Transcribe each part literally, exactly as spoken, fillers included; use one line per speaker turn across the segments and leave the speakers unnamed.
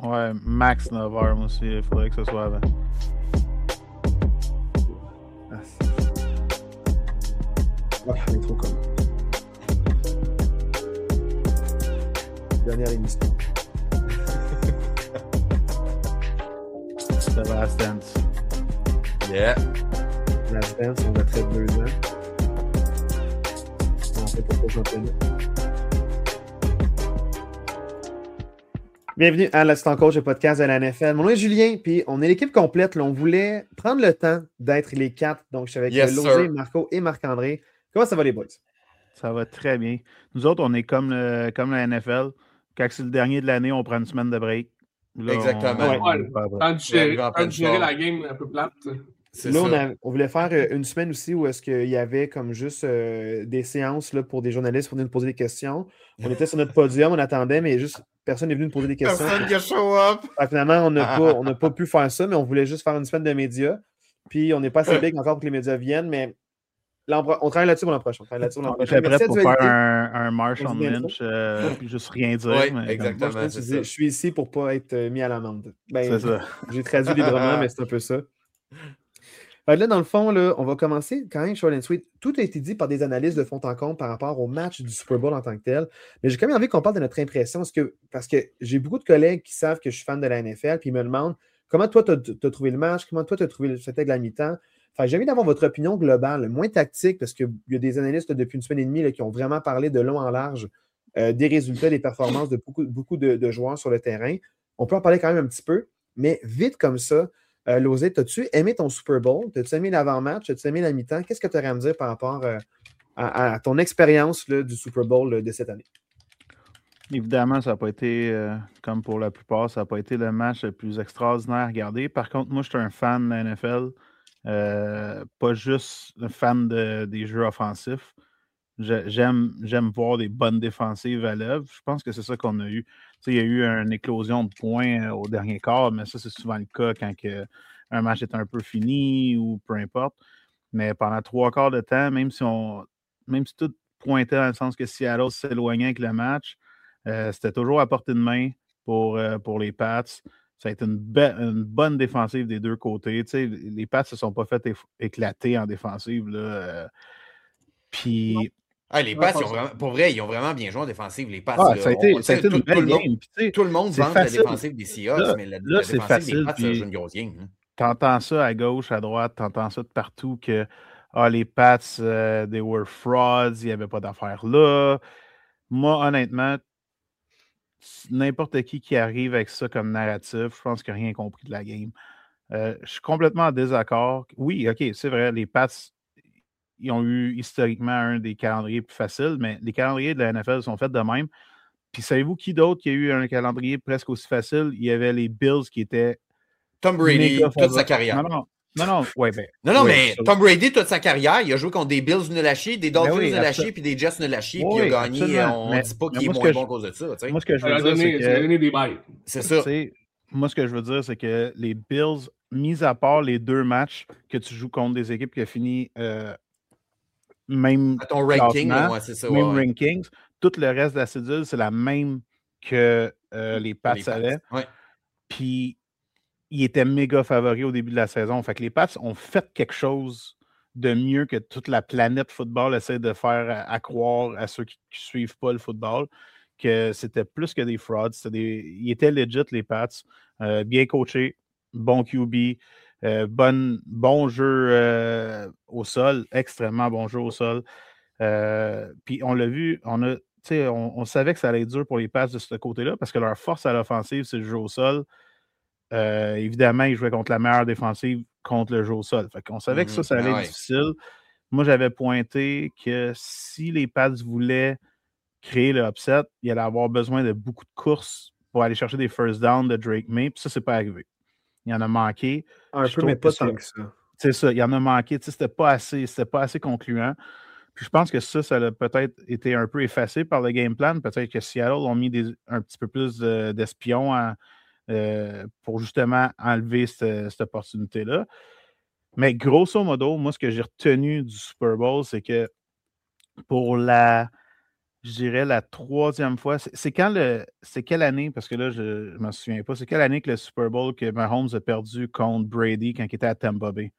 Ouais, max neuf heures, moi aussi. Il faudrait que ce soit avant.
Ah, c'est... Ah, il est trop con. Dernière émission.
The Last Dance.
Yeah.
Last Dance, on va traiter deux ans. On fait pour le championnat. Bienvenue à l'Assistant Coach, le podcast de la N F L. Mon nom est Julien, puis on est l'équipe complète. Là, on voulait prendre le temps d'être les quatre. Donc, je suis avec
Yes,
Losé,
sir.
Marco et Marc-André. Comment ça va, les boys?
Ça va très bien. Nous autres, on est comme, le, comme la N F L. Quand c'est le dernier de l'année, on prend une semaine de break. Là,
Exactement.
on- on
Ouais,
est pas après.
Tant de gérer,
Arrivé en
tant
pleine
de gérer
forme.
la game un peu plate.
C'est
Là,
ça.
on, a- on voulait faire euh, une semaine aussi où est-ce qu'il y avait comme juste euh, des séances là, pour des journalistes pour venir nous poser des questions. On était sur notre podium, on attendait, mais juste personne n'est venu nous poser des questions.
Personne qui a show up.
Fait que finalement, on n'a pas, on n'a pas pu faire ça, mais on voulait juste faire une semaine de médias. Puis on n'est pas assez big encore pour que les médias viennent, mais l'an pro- on travaille là-dessus pour l'an prochain. On travaille là-dessus pour l'an
On
prochain.
était prêt
Merci à
pour
Dualité.
faire un, un Marsh
On
on
dit bien
Lynch, euh, puis juste rien dire.
Ouais,
mais
exactement.
Moi, je, pense que
c'est
tu dis,
ça.
je suis ici pour ne pas être euh, mis à l'amende. Ben,
C'est ça.
j'ai traduit librement, mais c'est un peu ça. Fait que là, dans le fond, là, on va commencer quand même short and sweet. Tout a été dit par des analystes de fond en comble par rapport au match du Super Bowl en tant que tel. Mais j'ai quand même envie qu'on parle de notre impression. Parce que, parce que j'ai beaucoup de collègues qui savent que je suis fan de la N F L puis ils me demandent comment toi, tu as trouvé le match, comment toi, tu as trouvé le fait de la mi-temps. Fait que j'ai envie d'avoir votre opinion globale, moins tactique, parce qu'il y a des analystes là, depuis une semaine et demie là, qui ont vraiment parlé de long en large euh, des résultats, des performances de beaucoup, beaucoup de, de joueurs sur le terrain. On peut en parler quand même un petit peu, mais vite comme ça. Euh, Losé, t'as-tu aimé ton Super Bowl? T'as-tu aimé l'avant-match? T'as-tu aimé la mi-temps? Qu'est-ce que tu aurais à me dire par rapport euh, à, à ton expérience là, du Super Bowl là, de cette année?
Évidemment, ça n'a pas été, euh, comme pour la plupart, ça n'a pas été le match le plus extraordinaire à regarder. Par contre, moi, je suis un fan de la N F L. Euh, pas juste un fan de, des jeux offensifs. Je- J'aime, j'aime voir des bonnes défensives à l'œuvre. Je pense que c'est ça qu'on a eu. Tu sais, il y a eu une éclosion de points euh, au dernier quart, mais ça, c'est souvent le cas quand que un match est un peu fini ou peu importe. Mais pendant trois quarts de temps, même si on même si tout pointait dans le sens que Seattle s'éloignait avec le match, euh, c'était toujours à portée de main pour, euh, pour les Pats. Ça a été une, be- une bonne défensive des deux côtés. Tu sais, les Pats ne se sont pas fait éf- éclater en défensive. Là, euh, puis
Ah, les Pats, ils ont vraiment, pour vrai, ils ont vraiment bien joué en défensive, les Pats.
Ah,
là.
ça a été,
On-
ça a été
tout,
une
tout
belle
le monde,
game. Puis, tu sais,
tout le monde
c'est
vante
facile.
la défensive des Seahawks,
Là,
mais la,
là,
la
c'est
défensive
facile,
des Pats, ça
puis-
joue une grosse game. hein.
T'entends ça à gauche, à droite, t'entends ça de partout que ah, les Pats, euh, they were frauds, il n'y avait pas d'affaires là. Moi, honnêtement, n'importe qui qui arrive avec ça comme narratif, je pense qu'il n'a rien compris de la game. Euh, je suis complètement en désaccord. Oui, OK, c'est vrai, les Pats, ils ont eu historiquement un des calendriers plus faciles, mais les calendriers de la N F L sont faits de même. Puis savez-vous qui d'autre qui a eu un calendrier presque aussi facile? Il y avait les Bills qui étaient
Tom Brady,
méga
toute sa
favoris.
carrière.
Non, non, non, non, ouais, ben.
Non, non,
ouais,
mais
ça-
Tom Brady, toute sa carrière, il a joué contre des Bills nuls à chier, des Dolphins
Ben oui,
nuls à
absolu-
chier, puis des Jets nuls à chier,
Oui,
puis il a gagné.
absolument.
On
Mais-
dit pas
mais
qu'il est
moi, ce
moins
que
bon
je-
à cause de ça. tu sais.
Moi, ce que je
Ça
veux
a
dire, c'est
donné, ça a
que.
donné des bails.
C'est
Tu
ça.
sais, moi, ce que je veux dire, c'est que les Bills, mis à part les deux matchs que tu joues contre des équipes qui ont fini euh, même
À ton ranking,
classement,
là, ouais, c'est ça.
même
ouais, ouais.
rankings, tout le reste de la cédule, c'est la même que euh, les Pats
Les Pats.
avaient.
Ouais.
Puis, ils étaient méga favoris au début de la saison. Fait que les Pats ont fait quelque chose de mieux que toute la planète football essaie de faire à, à croire à ceux qui ne suivent pas le football, que c'était plus que des frauds. C'était des, ils étaient legit, les Pats. Euh, bien coachés, bon Q B, euh, bon, bon jeu euh, au sol, extrêmement bon jeu au sol. Euh, Puis on l'a vu, on a, on, on savait que ça allait être dur pour les Pats de ce côté-là parce que leur force à l'offensive, c'est le jeu au sol. Euh, évidemment, ils jouaient contre la meilleure défensive contre le jeu au sol. Fait qu'on savait que ça, ça allait
Ah
être
ouais.
difficile. Moi, j'avais pointé que si les Pats voulaient créer le upset, il allait avoir besoin de beaucoup de courses pour aller chercher des first downs de Drake May. Puis ça, c'est pas arrivé. Il y en a manqué.
Un
Je
peu,
trouve
mais pas
que ça-
tant que ça.
C'est ça, il y en a manqué. Tu sais, C'était pas assez, c'était pas assez concluant. Puis je pense que ça, ça a peut-être été un peu effacé par le game plan. Peut-être que Seattle ont mis des, un petit peu plus de- d'espions à- euh, pour justement enlever cette, cette opportunité-là. Mais grosso modo, moi, ce que j'ai retenu du Super Bowl, c'est que pour la, je dirais la troisième fois. C'est, c'est quand le. C'est quelle année? Parce que là, je ne m'en souviens pas. C'est quelle année que le Super Bowl que Mahomes a perdu contre Brady quand il était à Tampa Bay?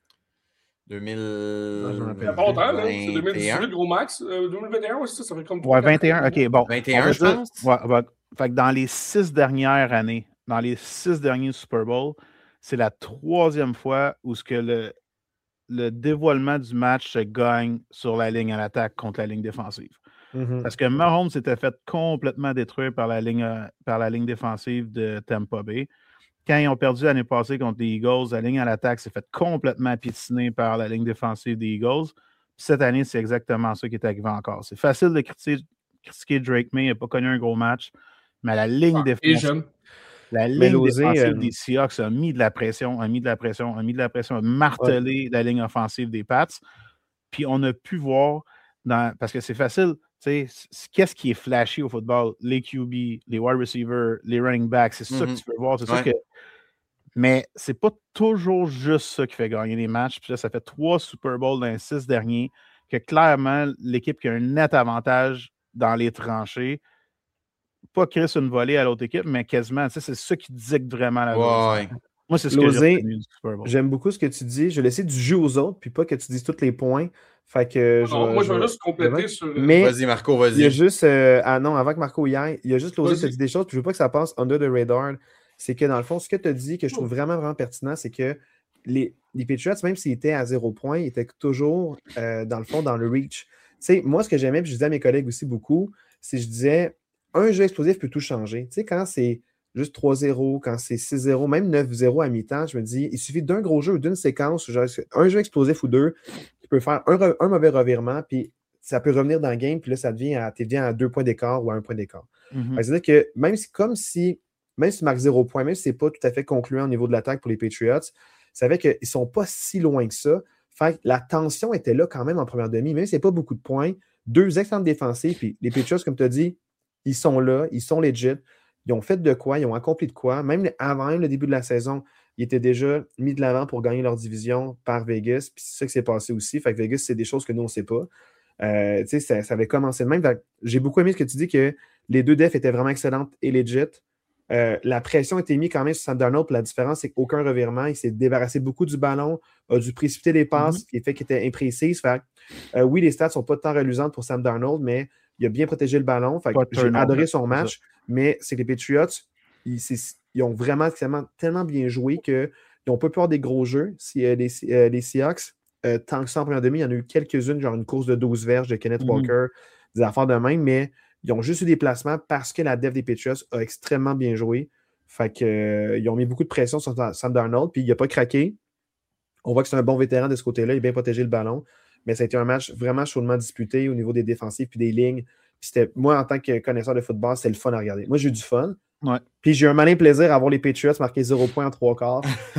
deux mille
Il
y a pas longtemps, là. C'est deux mille dix-huit, gros max. Euh, deux mille vingt et un, aussi, ça, ça fait comme
Ouais, vingt et un, ok, bon.
vingt et un, je pense.
Ouais, ouais, fait que dans les six dernières années, dans les six derniers Super Bowl, c'est la troisième fois où ce que le, le dévoilement du match se gagne sur la ligne à l'attaque contre la ligne défensive.
Mm-hmm.
Parce que Mahomes s'était fait complètement détruire par la ligne, par la ligne défensive de Tampa Bay. Quand ils ont perdu l'année passée contre les Eagles, la ligne à l'attaque s'est fait complètement piétiner par la ligne défensive des Eagles. Puis cette année, c'est exactement ça qui est arrivé encore. C'est facile de critiquer, critiquer Drake May, il n'a pas connu un gros match, mais la ligne
ah,
défensive, la ligne
Losé,
défensive
euh...
des Seahawks a mis de la pression, a mis de la pression, a mis de la pression, a martelé ouais. la ligne offensive des Pats. Puis on a pu voir, dans, parce que c'est facile, tu sais, qu'est-ce qui est flashy au football? Les Q B, les wide receivers, les running backs, c'est mm-hmm. ça que tu veux voir. C'est ouais. ça que. Mais c'est pas toujours juste ça qui fait gagner les matchs. Puis là, ça fait trois Super Bowls dans les six derniers, que clairement, l'équipe qui a un net avantage dans les tranchées, pas Chris une volée à l'autre équipe, mais quasiment, c'est ça qui dicte vraiment la
ouais.
Moi, c'est ce Losé, que j'ai retenu du Super Bowl.
J'aime beaucoup ce que tu dis. Je vais laisser du jeu aux autres, puis pas que tu dises tous les points. Fait que
non,
je,
moi, je vais
je,
juste compléter je... sur...
Mais
vas-y, Marco, vas-y.
Il y a juste... Euh, ah non, avant que Marco y aille, il y a juste Losé qui a dit des choses, puis je veux pas que ça passe under the radar. C'est que dans le fond, ce que tu as dit, que je trouve vraiment, vraiment pertinent, c'est que les, les Patriots, même s'ils étaient à zéro point, ils étaient toujours, euh, dans le fond, dans le reach. Tu sais, moi, ce que j'aimais, puis je disais à mes collègues aussi beaucoup, c'est que je disais, un jeu explosif peut tout changer. Tu sais, quand c'est juste trois zéro, quand c'est six zéro, même neuf zéro à mi-temps, je me dis, il suffit d'un gros jeu ou d'une séquence, genre, un jeu explosif ou deux, qui peut faire un, un mauvais revirement, puis ça peut revenir dans le game, puis là, ça devient à, devient à deux points d'écart ou à un point d'écart. Mm-hmm. C'est-à-dire que même si, comme si, même si tu marques zéro point, même si ce n'est pas tout à fait concluant au niveau de l'attaque pour les Patriots, ça fait qu'ils ne sont pas si loin que ça. Fait que la tension était là quand même en première demi, même si ce n'est pas beaucoup de points. Deux excellentes défensives, puis les Patriots, comme tu as dit, ils sont là, ils sont legit. Ils ont fait de quoi, ils ont accompli de quoi. Même avant même le début de la saison, ils étaient déjà mis de l'avant pour gagner leur division par Vegas. Puis c'est ça qui s'est passé aussi. Fait que Vegas, c'est des choses que nous, on ne sait pas. Euh, tu sais, ça, ça avait commencé de même. J'ai beaucoup aimé ce que tu dis, que les deux defs étaient vraiment excellentes et legit. Euh, la pression a été mise quand même sur Sam Darnold. La différence, c'est qu'aucun revirement. Il s'est débarrassé beaucoup du ballon, a dû précipiter les passes, mm-hmm. qui fait qu'il était imprécis. Fait euh, oui, les stats ne sont pas tant reluisantes pour Sam Darnold, mais il a bien protégé le ballon. Fait que j'ai adoré son match, mais c'est que les Patriots, ils, ils ont vraiment tellement, tellement bien joué qu'ils n'ont pas peur des gros jeux. Si, euh, les, euh, les Seahawks, euh, tant que ça en première demi, il y en a eu quelques-unes, genre une course de douze verges de Kenneth mm-hmm. Walker, des affaires de même, mais ils ont juste eu des placements parce que la def des Patriots a extrêmement bien joué. Fait que, euh, ils ont mis beaucoup de pression sur Sam Darnold, puis il n'a pas craqué. On voit que c'est un bon vétéran de ce côté-là, il a bien protégé le ballon. Mais ça a été un match vraiment chaudement disputé au niveau des défensifs puis des lignes. Puis c'était, moi, en tant que connaisseur de football, c'était le fun à regarder. Moi, j'ai eu du fun.
Ouais.
Puis j'ai eu un malin plaisir à voir les Patriots marquer zéro point en trois quarts.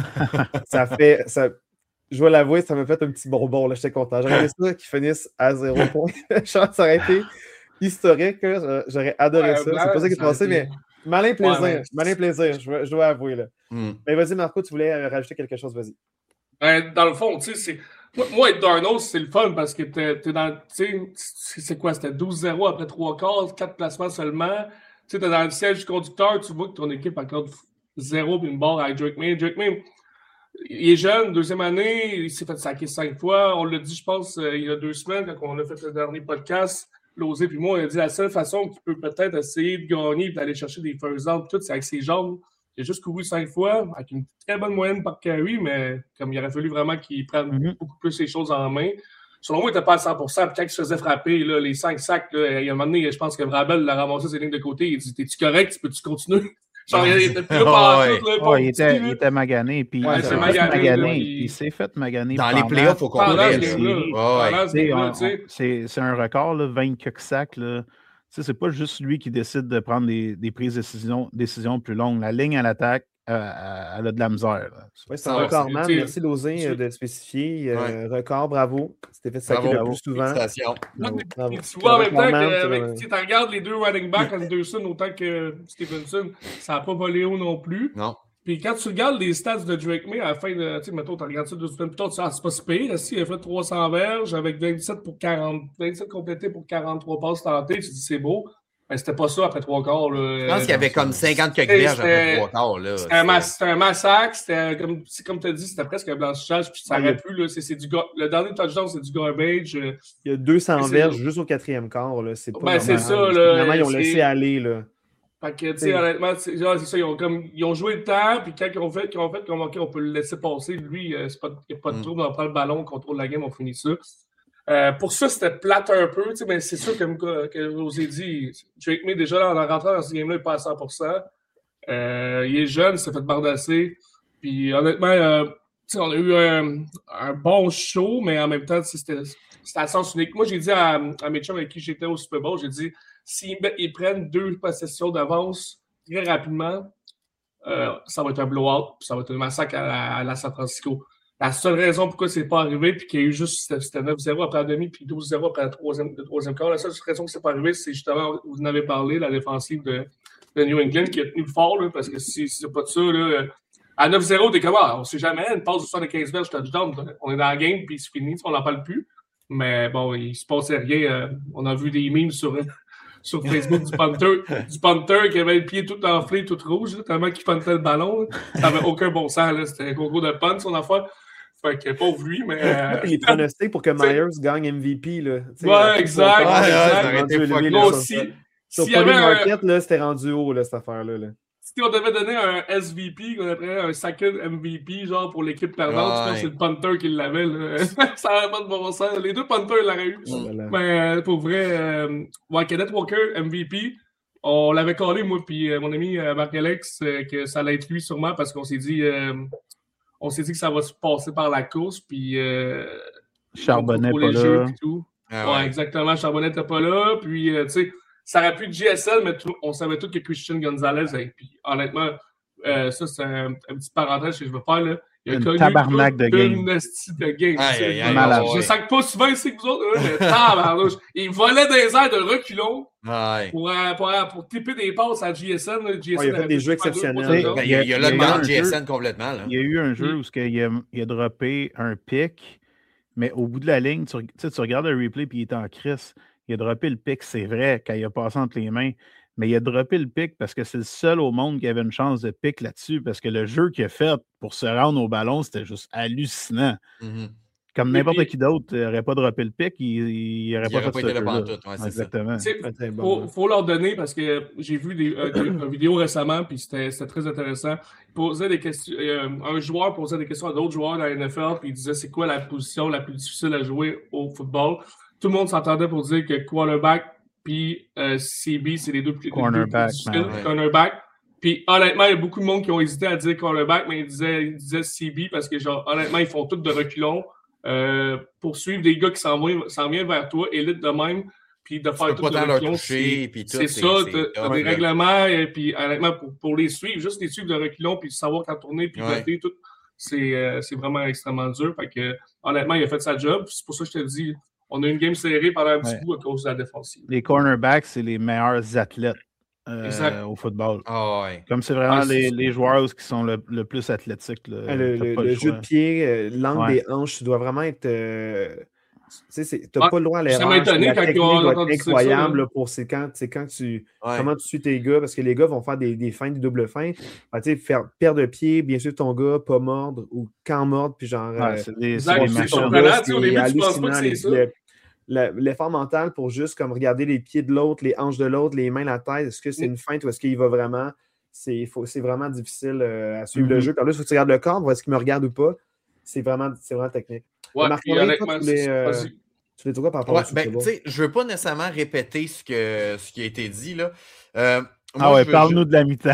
ça fait... Ça, je vais l'avouer, ça m'a fait un petit bonbon. Là, j'étais content. J'aurais aimé ça qu'ils finissent à zéro point. Ça aurait été historique. Là. J'aurais adoré
ouais,
ça.
Blanc,
c'est pas ça qui est passé, mais malin plaisir.
Ouais, ouais.
Malin plaisir, je, je dois avouer. Là. Mm. Mais vas-y, Marco, tu voulais rajouter quelque chose, vas-y.
Ben, dans le fond, tu sais, c'est. Moi, moi, être Darnold, c'est le fun parce que t'es, t'es dans. Tu sais, c'est quoi? C'était douze zéro après trois quarts, quatre placements seulement. Tu sais, t'es dans le siège du conducteur, tu vois que ton équipe accorde zéro puis une barre avec Drake May. Drake May, il est jeune, deuxième année, il s'est fait saquer cinq fois. On l'a dit, je pense, il y a deux semaines, quand on a fait le dernier podcast, Losé puis moi, on a dit la seule façon qu'il peut peut-être essayer de gagner et d'aller chercher des first downs, tout, c'est avec ses jambes. Il a juste couru cinq fois, avec une très bonne moyenne par carry, mais comme il aurait fallu vraiment qu'il prenne mm-hmm. beaucoup plus les choses en main. Selon moi, il n'était pas à cent pour cent. Puis quand il se faisait frapper, là, les cinq sacs, là, il y a un moment donné, je pense que Vrabel l'a ramassé ses lignes de côté. Il dit « T'es-tu correct? Peux-tu continuer? » Genre, il était plus là par
ouais. tout. Là, ouais, il, était, il était magané. Puis
ouais,
il s'est
magané.
fait magané.
Là,
il... il s'est fait maganer.
Dans les playoffs, au complet.
C'est un record, là, vingt quelques sacs. Là. C'est pas juste lui qui décide de prendre des, des prises de décision, décisions plus longues. La ligne à l'attaque, euh, elle a de la misère.
Oui, c'est un record, man. Merci, Losé, de spécifier. Ouais. Euh, record, bravo. C'était fait saquer le plus souvent.
Bravo. Bravo. Tu vois, en même temps, que, tu regardes les deux running backs, Anderson autant que Stevenson, ça n'a pas volé haut non plus.
Non.
Puis quand tu regardes les stats de Drake May à la fin de. Tu sais, mettons, tu regardes ça deux semaines plus tard, tu dis, ah, c'est pas si pire. Si, il a fait trois cents verges avec vingt-sept pour quarante, vingt-sept complétés pour quarante-trois passes tentées. Tu dis, c'est beau. Mais c'était pas ça après trois quarts. Là.
Je pense qu'il y avait comme cinquante quelques verges après trois quarts. Là.
C'était, un mass- c'était un massacre. C'était comme, comme tu as dit, c'était presque un blanchissage. Puis ça
Ouais,
aurait pu. Là, c'est, c'est du ga- le dernier touchdown, c'est du garbage.
Il y a deux cents
c'est-
verges juste au quatrième quart. Là. C'est pas
Ben, c'est
normal.
ça, là.
Finalement, ils ont
C'est-
laissé aller. Là.
Fait que, tu sais, honnêtement, c'est, genre, c'est ça, ils ont, comme, ils ont joué le temps, puis quand ils ont fait, ils ont fait comme, OK, on peut le laisser passer. Lui, euh, c'est pas, il n'y a pas de
Mm.
trouble, on prend le ballon, on contrôle la game, on finit ça. Euh, pour ça, c'était plate un peu, tu sais, mais c'est sûr, comme que, que je vous ai dit, Drake May, déjà, là, en rentrant dans ce game-là, il n'est pas à cent pour cent. Euh, il est jeune, il s'est fait bardasser. Puis, honnêtement, euh, tu sais, on a eu un, un bon show, mais en même temps, c'était, c'était à sens unique. Moi, j'ai dit à, à mes chums avec qui j'étais au Super Bowl, j'ai dit, s'ils ils prennent deux possessions d'avance très rapidement, euh, ça va être un blowout, puis ça va être un massacre à la, à la San Francisco. La seule raison pourquoi c'est pas arrivé, puis qu'il y a eu juste, c'était, c'était neuf zéro après la demi, puis douze zéro après la troisième, le troisième quart, la seule raison que c'est pas arrivé, c'est justement, vous en avez parlé, la défensive de, de New England qui a tenu le fort, là, parce que si, si c'est pas de ça, là, à neuf zéro, t'es comme, ah, on sait jamais, une passe de soixante-quinze verges touchdown, on est dans la game, puis c'est fini, on n'en parle plus. Mais bon, il se passait rien. Euh, on a vu des memes sur, sur Facebook du punter, du punter qui avait le pied tout enflé, tout rouge, là, tellement qu'il puntait le ballon. Là. Ça n'avait aucun bon sens. Là. C'était un concours de punt, son affaire. Fait que pauvre lui, mais. Euh...
Les pronostics pour que Myers gagne M V P. Là.
Ouais, ouais, exact.
Ouais, ouais, ça aurait
rendu
été
élevé,
fucké.
là,
Bon,
ça,
si,
ça. Sur
s'il y avait
Polymarket,
un...
là, c'était rendu haut, là, cette affaire-là. Là.
Si on devait donner un S V P, qu'on appellerait un second M V P, genre pour l'équipe perdante, je pense que c'est le punter qui l'avait. Là. Ça n'avait pas de bon sens. Les deux punters l'auraient eu.
Oh là là.
Mais euh, pour vrai, euh, ouais, Kenneth Walker, M V P, on l'avait collé, moi, puis euh, mon ami euh, Marc-Alex, euh, que ça allait être lui sûrement parce qu'on s'est dit, euh, on s'est dit que ça va se passer par la course, puis. Euh,
Charbonnet
pour
pas
les jeux,
là.
puis tout.
Ah
ouais.
ouais.
exactement. Charbonnet n'était pas là, puis, euh, tu sais, ça aurait pu être J S L, mais tout, on savait tous que Christian Gonzalez, et puis honnêtement, euh, ça, c'est un, un petit parenthèse que je veux faire, là. Il a
Une
connu
tabarnak de game.
une esti de game.
Aïe, aïe, aïe,
malade.
Je ne sac pas souvent ici que vous autres, là, mais tabarnouche. Il volait des airs de reculons
Ouais.
pour, euh, pour, euh, pour tiper des passes à J S N. Là. J S N
Ouais, il a fait
avait
des
pu
jeux
faire deux, trois
exceptionnels.
touchdowns.
Ben, il y a, il y a
Il y a
le
eu
dans
un
J S
jeu.
N complètement. Là.
Il y a eu un jeu
Mm.
où il a, il a droppé un pic, mais au bout de la ligne, tu, tu sais, tu regardes le replay puis il était en crise. Il a droppé le pic, c'est vrai, quand il a passé entre les mains. Mais il a droppé le pic parce que c'est le seul au monde qui avait une chance de pic là-dessus. Parce que le jeu qu'il a fait pour se rendre au ballon, c'était juste hallucinant.
Mm-hmm.
Comme
Oui,
n'importe
puis-
qui d'autre n'aurait pas droppé le pic, il n'aurait
Il
pas
aurait
fait
pas
ce
été là
jeu-là.
pantoute, ouais, c'est ça.
Exactement.
Tu sais,
Ouais, c'est bon,
faut,
ouais.
faut leur donner parce que j'ai vu des, euh, des- une vidéo récemment puis c'était, c'était très intéressant. Ils posaient des questions, euh, un joueur posait des questions à d'autres joueurs dans la N F L puis il disait c'est quoi la position la plus difficile à jouer au football. Tout le monde s'entendait pour dire que quarterback puis euh, C B c'est les deux plus, les deux plus
Cornerback,
difficiles.
man, ouais.
Cornerback. Puis honnêtement, il y a beaucoup de monde qui ont hésité à dire cornerback, mais ils disaient, ils disaient C B parce que genre honnêtement, ils font tout de reculons. Euh, pour suivre des gars qui s'en vont- s'en viennent vers toi, élite de même, puis de faire
peux
tout
pas
de
tant leur
reculons,
toucher,
c'est-
puis tout,
c'est
c'est-
ça,
c'est
t'as
top,
t'as des
là.
règlements, et puis honnêtement, pour, pour les suivre, juste les suivre de reculons, puis savoir quand tourner, puis
Ouais.
voter, tout, c'est euh, c'est vraiment extrêmement dur. Fait que, honnêtement, il a fait sa job, c'est pour ça que je te dis, on a une game serrée pendant un petit
Ouais.
bout à cause de la défensive.
Les cornerbacks, c'est les meilleurs athlètes euh,
Exact.
au football.
Ah ouais.
Comme c'est vraiment
Ah, c'est
les,
ça.
les joueurs qui sont le, le plus athlétiques. Là.
Ah, le
T'as
le-
pas
le
choix.
jeu de pied, euh, l'angle
Ouais.
des hanches, tu dois vraiment être. euh, tu sais, c'est- t'as
Ouais,
pas le droit à
ça
l'erreur.
m'a étonné
La
quand
technique
ils ont
doit être
entendu ça,
incroyable
là.
là, pour c'est quand, c'est quand tu.
Ouais.
Comment tu suis tes gars, parce que les gars vont faire des, des feintes, des doubles feintes. Ah, tu sais, faire perdre de pied, bien sûr, ton gars, pas mordre, ou quand mordre, puis genre.
Ouais,
euh,
c'est des,
Exact,
c'est des
c'est
machines.
surprenant.
là,
tu sais, au
c'est
début, tu penses pas
hallucinant,
que c'est
les-
ça.
le- le- L'effort mental pour juste comme regarder les pieds de l'autre, les hanches de l'autre, les mains, la tête. Est-ce que c'est une feinte ou est-ce qu'il va vraiment? C'est, faut, c'est vraiment difficile euh, à suivre
Mm-hmm.
le jeu. Puis là, il faut que tu regardes le corps, voir est-ce qu'il me regarde ou pas. C'est vraiment, c'est vraiment technique.
Ouais,
Marc
puis
André,
honnêtement,
toi, tu voulais,
c'est-
euh,
vas-y.
Tu voulais dire quoi par rapport
Ouais,
au Super
ben,
Bowl?
tu sais, je veux pas nécessairement répéter ce, que, ce qui a été dit, là. Euh,
Ah
moi,
ouais,
je veux
parle-nous de la mi-temps.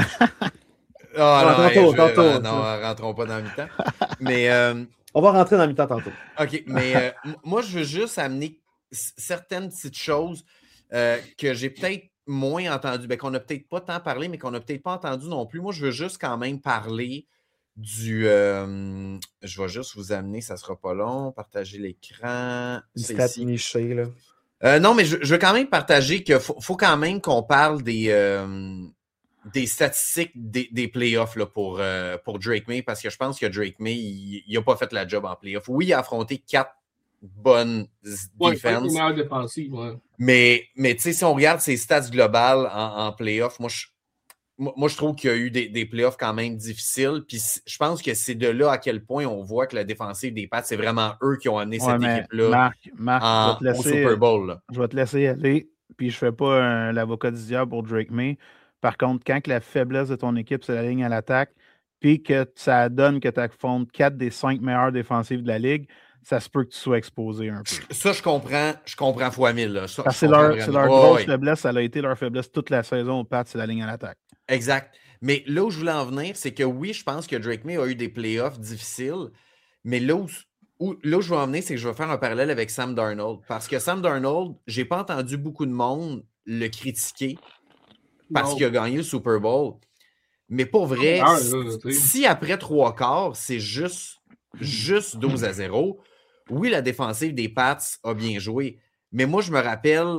Ah,
Non,
non,
tantôt,
hey, je-
tantôt,
euh,
ça.
non, rentrons pas dans le mi-temps. Mais, euh,
On va rentrer dans le mi-temps tantôt.
OK, mais euh, m- moi, je veux juste amener c- certaines petites choses euh, que j'ai peut-être moins entendues, ben, qu'on n'a peut-être pas tant parlé, mais qu'on n'a peut-être pas entendu non plus. Moi, je veux juste quand même parler du... euh, je vais juste vous amener, ça sera pas long, partager l'écran.
Une
C'est
stat
ici.
nichée, là.
Euh, non, mais je, je veux quand même partager qu'il faut, faut quand même qu'on parle des, euh, des statistiques des, des playoffs là, pour, euh, pour Drake May, parce que je pense que Drake May, il n'a pas fait la job en playoffs. Oui, il a affronté quatre bonnes
ouais,
défenses.
Meilleure défensive, ouais.
Mais, mais tu sais, si on regarde ses stats globales en, en playoffs, moi je, moi, moi, je trouve qu'il y a eu des, des playoffs quand même difficiles. Puis je pense que c'est de là à quel point on voit que la défensive des Pats, c'est vraiment eux qui ont amené
Ouais,
cette équipe-là
Marc, Marc,
en,
je vais te laisser,
au Super Bowl. Là.
Je vais te laisser aller. Puis je fais pas un, l'avocat du diable pour Drake May. Par contre, quand que la faiblesse de ton équipe, c'est la ligne à l'attaque, puis que ça donne que tu affrontes quatre des cinq meilleures défensives de la ligue, ça se peut que tu sois exposé un peu.
Ça, je comprends, je comprends fois mille. Là. Ça,
Parce
je
c'est leur, c'est leur
oh,
grosse
ouais.
faiblesse. Ça a été leur faiblesse toute la saison au Pats, c'est la ligne à l'attaque.
Exact. Mais là où je voulais en venir, c'est que oui, je pense que Drake May a eu des playoffs difficiles, mais là où, où, là où je veux en venir, c'est que je vais faire un parallèle avec Sam Darnold. Parce que Sam Darnold, j'ai pas entendu beaucoup de monde le critiquer parce non. qu'il a gagné le Super Bowl. Mais pour vrai, ah, si, là, si après trois quarts, c'est juste, juste douze à zéro, oui, la défensive des Pats a bien joué. Mais moi, je me rappelle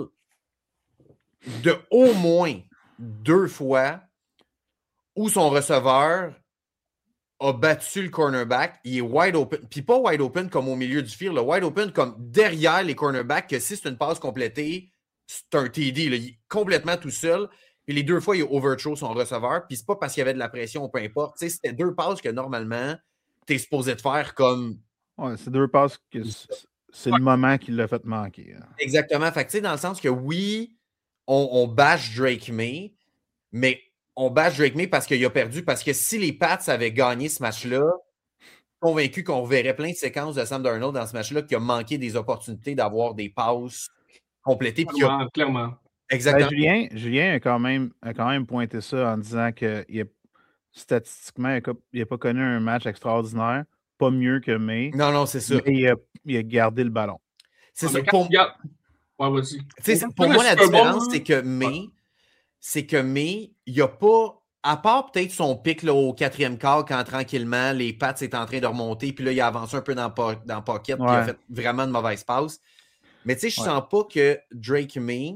de au moins deux fois où son receveur a battu le cornerback, il est wide open, puis pas wide open comme au milieu du field, le wide open comme derrière les cornerbacks, que si c'est une passe complétée, c'est un T D, là, il est complètement tout seul, puis les deux fois, il a overthrow son receveur, puis c'est pas parce qu'il y avait de la pression, peu importe, tu sais, c'était deux passes que normalement, t'es supposé de faire comme...
Ouais, c'est deux passes que c'est ouais. le moment qui l'a fait manquer. Hein.
Exactement, fait que tu sais, dans le sens que oui, on, on bâche Drake May, mais on bâche Drake May parce qu'il a perdu. Parce que si les Pats avaient gagné ce match-là, convaincu qu'on verrait plein de séquences de Sam Darnold dans ce match-là qui a manqué des opportunités d'avoir des passes complétées.
Clairement,
a...
clairement.
Exactement.
Ben, Julien, Julien a, quand même, a quand même pointé ça en disant que il a, statistiquement, il n'a pas connu un match extraordinaire, pas mieux que May.
Non, non, c'est ça.
Mais il a, il a gardé le ballon.
C'est
ah,
ça. Pour,
garde... ouais, vas-y.
pour moi, la différence, bon, c'est que May... Ouais. c'est que May, il n'y a pas, à part peut-être son pic là, au quatrième quart, quand tranquillement, les Pats est en train de remonter, puis là, il a avancé un peu dans, dans le pocket, ouais. puis il a fait vraiment de mauvaises passes. Mais tu sais, je ne ouais. sens pas que Drake May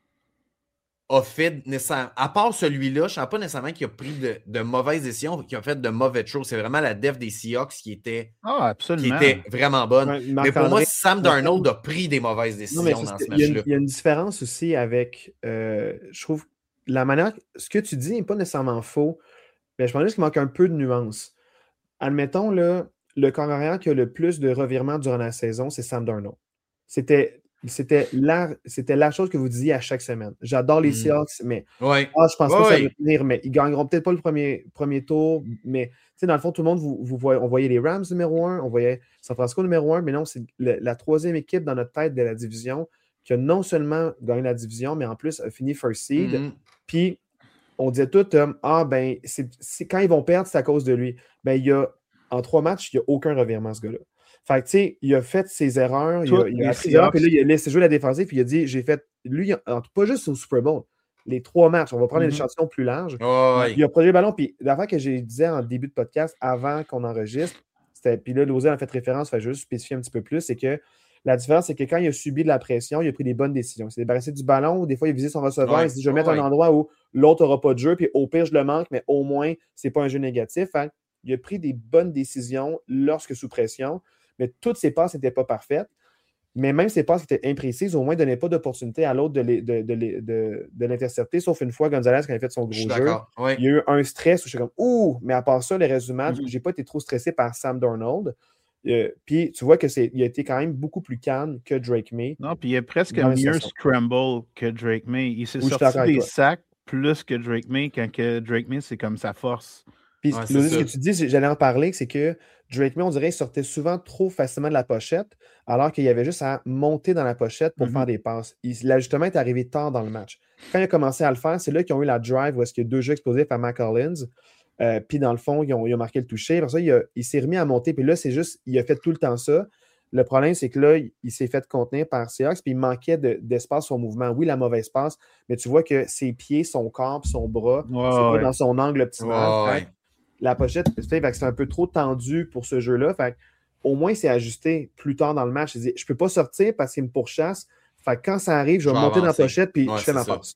a fait nécessairement, à part celui-là, je ne sens pas nécessairement qu'il a pris de, de mauvaises décisions, qu'il a fait de mauvais throws. C'est vraiment la def des Seahawks qui était,
ah,
qui était vraiment bonne. Ouais, mais pour moi, Sam Darnold a pris des mauvaises décisions non, dans ce match-là.
Il y a une différence aussi avec, euh, je trouve, la manière, ce que tu dis n'est pas nécessairement faux, mais je pense juste qu'il manque un peu de nuance. Admettons, là, le corps arrière qui a le plus de revirements durant la saison, c'est Sam Darnold. C'était, c'était, la, c'était la chose que vous disiez à chaque semaine. J'adore les Seahawks, mm. mais
ouais.
ah, je pense
ouais,
pas que ça
ouais.
va tenir, mais ils gagneront peut-être pas le premier, premier tour, mais dans le fond, tout le monde, vous, vous voyez, on voyait les Rams numéro un, on voyait San Francisco numéro un, mais non, c'est le, la troisième équipe dans notre tête de la division qui a non seulement gagné la division, mais en plus a fini first seed. Mm. Puis, on disait tout, um, ah, ben, c'est, c'est, quand ils vont perdre, c'est à cause de lui. Ben, il y a, en trois matchs, il n'y a aucun revirement, ce gars-là. Fait que, tu sais, il a fait ses erreurs, il a, il a fait erreurs, puis là, il a laissé jouer la défensive, puis il a dit, j'ai fait, lui, pas juste au Super Bowl, les trois matchs, on va prendre mm-hmm. une échantillon plus large.
Oh, ouais.
Il a produit le ballon, puis l'affaire que j'ai disais en début de podcast, avant qu'on enregistre, c'était, puis là, Lozé en a fait référence, fait juste spécifier un petit peu plus, c'est que la différence, c'est que quand il a subi de la pression, il a pris des bonnes décisions. Il s'est débarrassé du ballon, ou des fois, il a visé son receveur, ouais, il s'est dit, je vais ouais, mettre ouais. un endroit où l'autre n'aura pas de jeu, puis au pire, je le manque, mais au moins, ce n'est pas un jeu négatif. Hein. Il a pris des bonnes décisions lorsque sous pression, mais toutes ses passes n'étaient pas parfaites. Mais même ses passes étaient imprécises, au moins, ne donnaient pas d'opportunité à l'autre de, les, de, de, de, de, de l'intercepter, sauf une fois, Gonzalez, quand il a fait son gros jeu.
Ouais.
Il y a eu un stress où je suis comme, ouh, mais à part ça, les restes du match, mm-hmm. je n'ai pas été trop stressé par Sam Darnold. Euh, puis tu vois qu'il a été quand même beaucoup plus calme que Drake May.
Non, puis il a presque mieux scramble que Drake May. Il s'est oui, sorti des sacs plus que Drake May quand que Drake May, c'est comme sa force.
Puis ouais, ce que tu dis, j'allais en parler, c'est que Drake May, on dirait, il sortait souvent trop facilement de la pochette, alors qu'il y avait juste à monter dans la pochette pour mm-hmm. faire des passes. Il, l'ajustement est arrivé tard dans le match. Quand il a commencé à le faire, c'est là qu'ils ont eu la drive où est-ce qu'il y a deux jeux explosifs à McCollins. Euh, puis dans le fond, ils ont, ils ont marqué le toucher. Après ça, il, a, il s'est remis à monter. Puis là, c'est juste, il a fait tout le temps ça. Le problème, c'est que là, il, il s'est fait contenir par Seahawks, puis il manquait de, d'espace sur mouvement. Oui, la mauvaise passe, mais tu vois que ses pieds, son corps, son bras,
ouais,
c'est
ouais.
pas dans son angle optimal.
Ouais, ouais.
La pochette, fait, fait, c'est un peu trop tendu pour ce jeu-là. Fait, au moins, c'est ajusté plus tard dans le match. Il dit, je peux pas sortir parce qu'il me pourchasse. Fait, quand ça arrive, je vais
je
monter
avancer.
Dans la pochette, puis
ouais,
je fais ma
ça.
passe.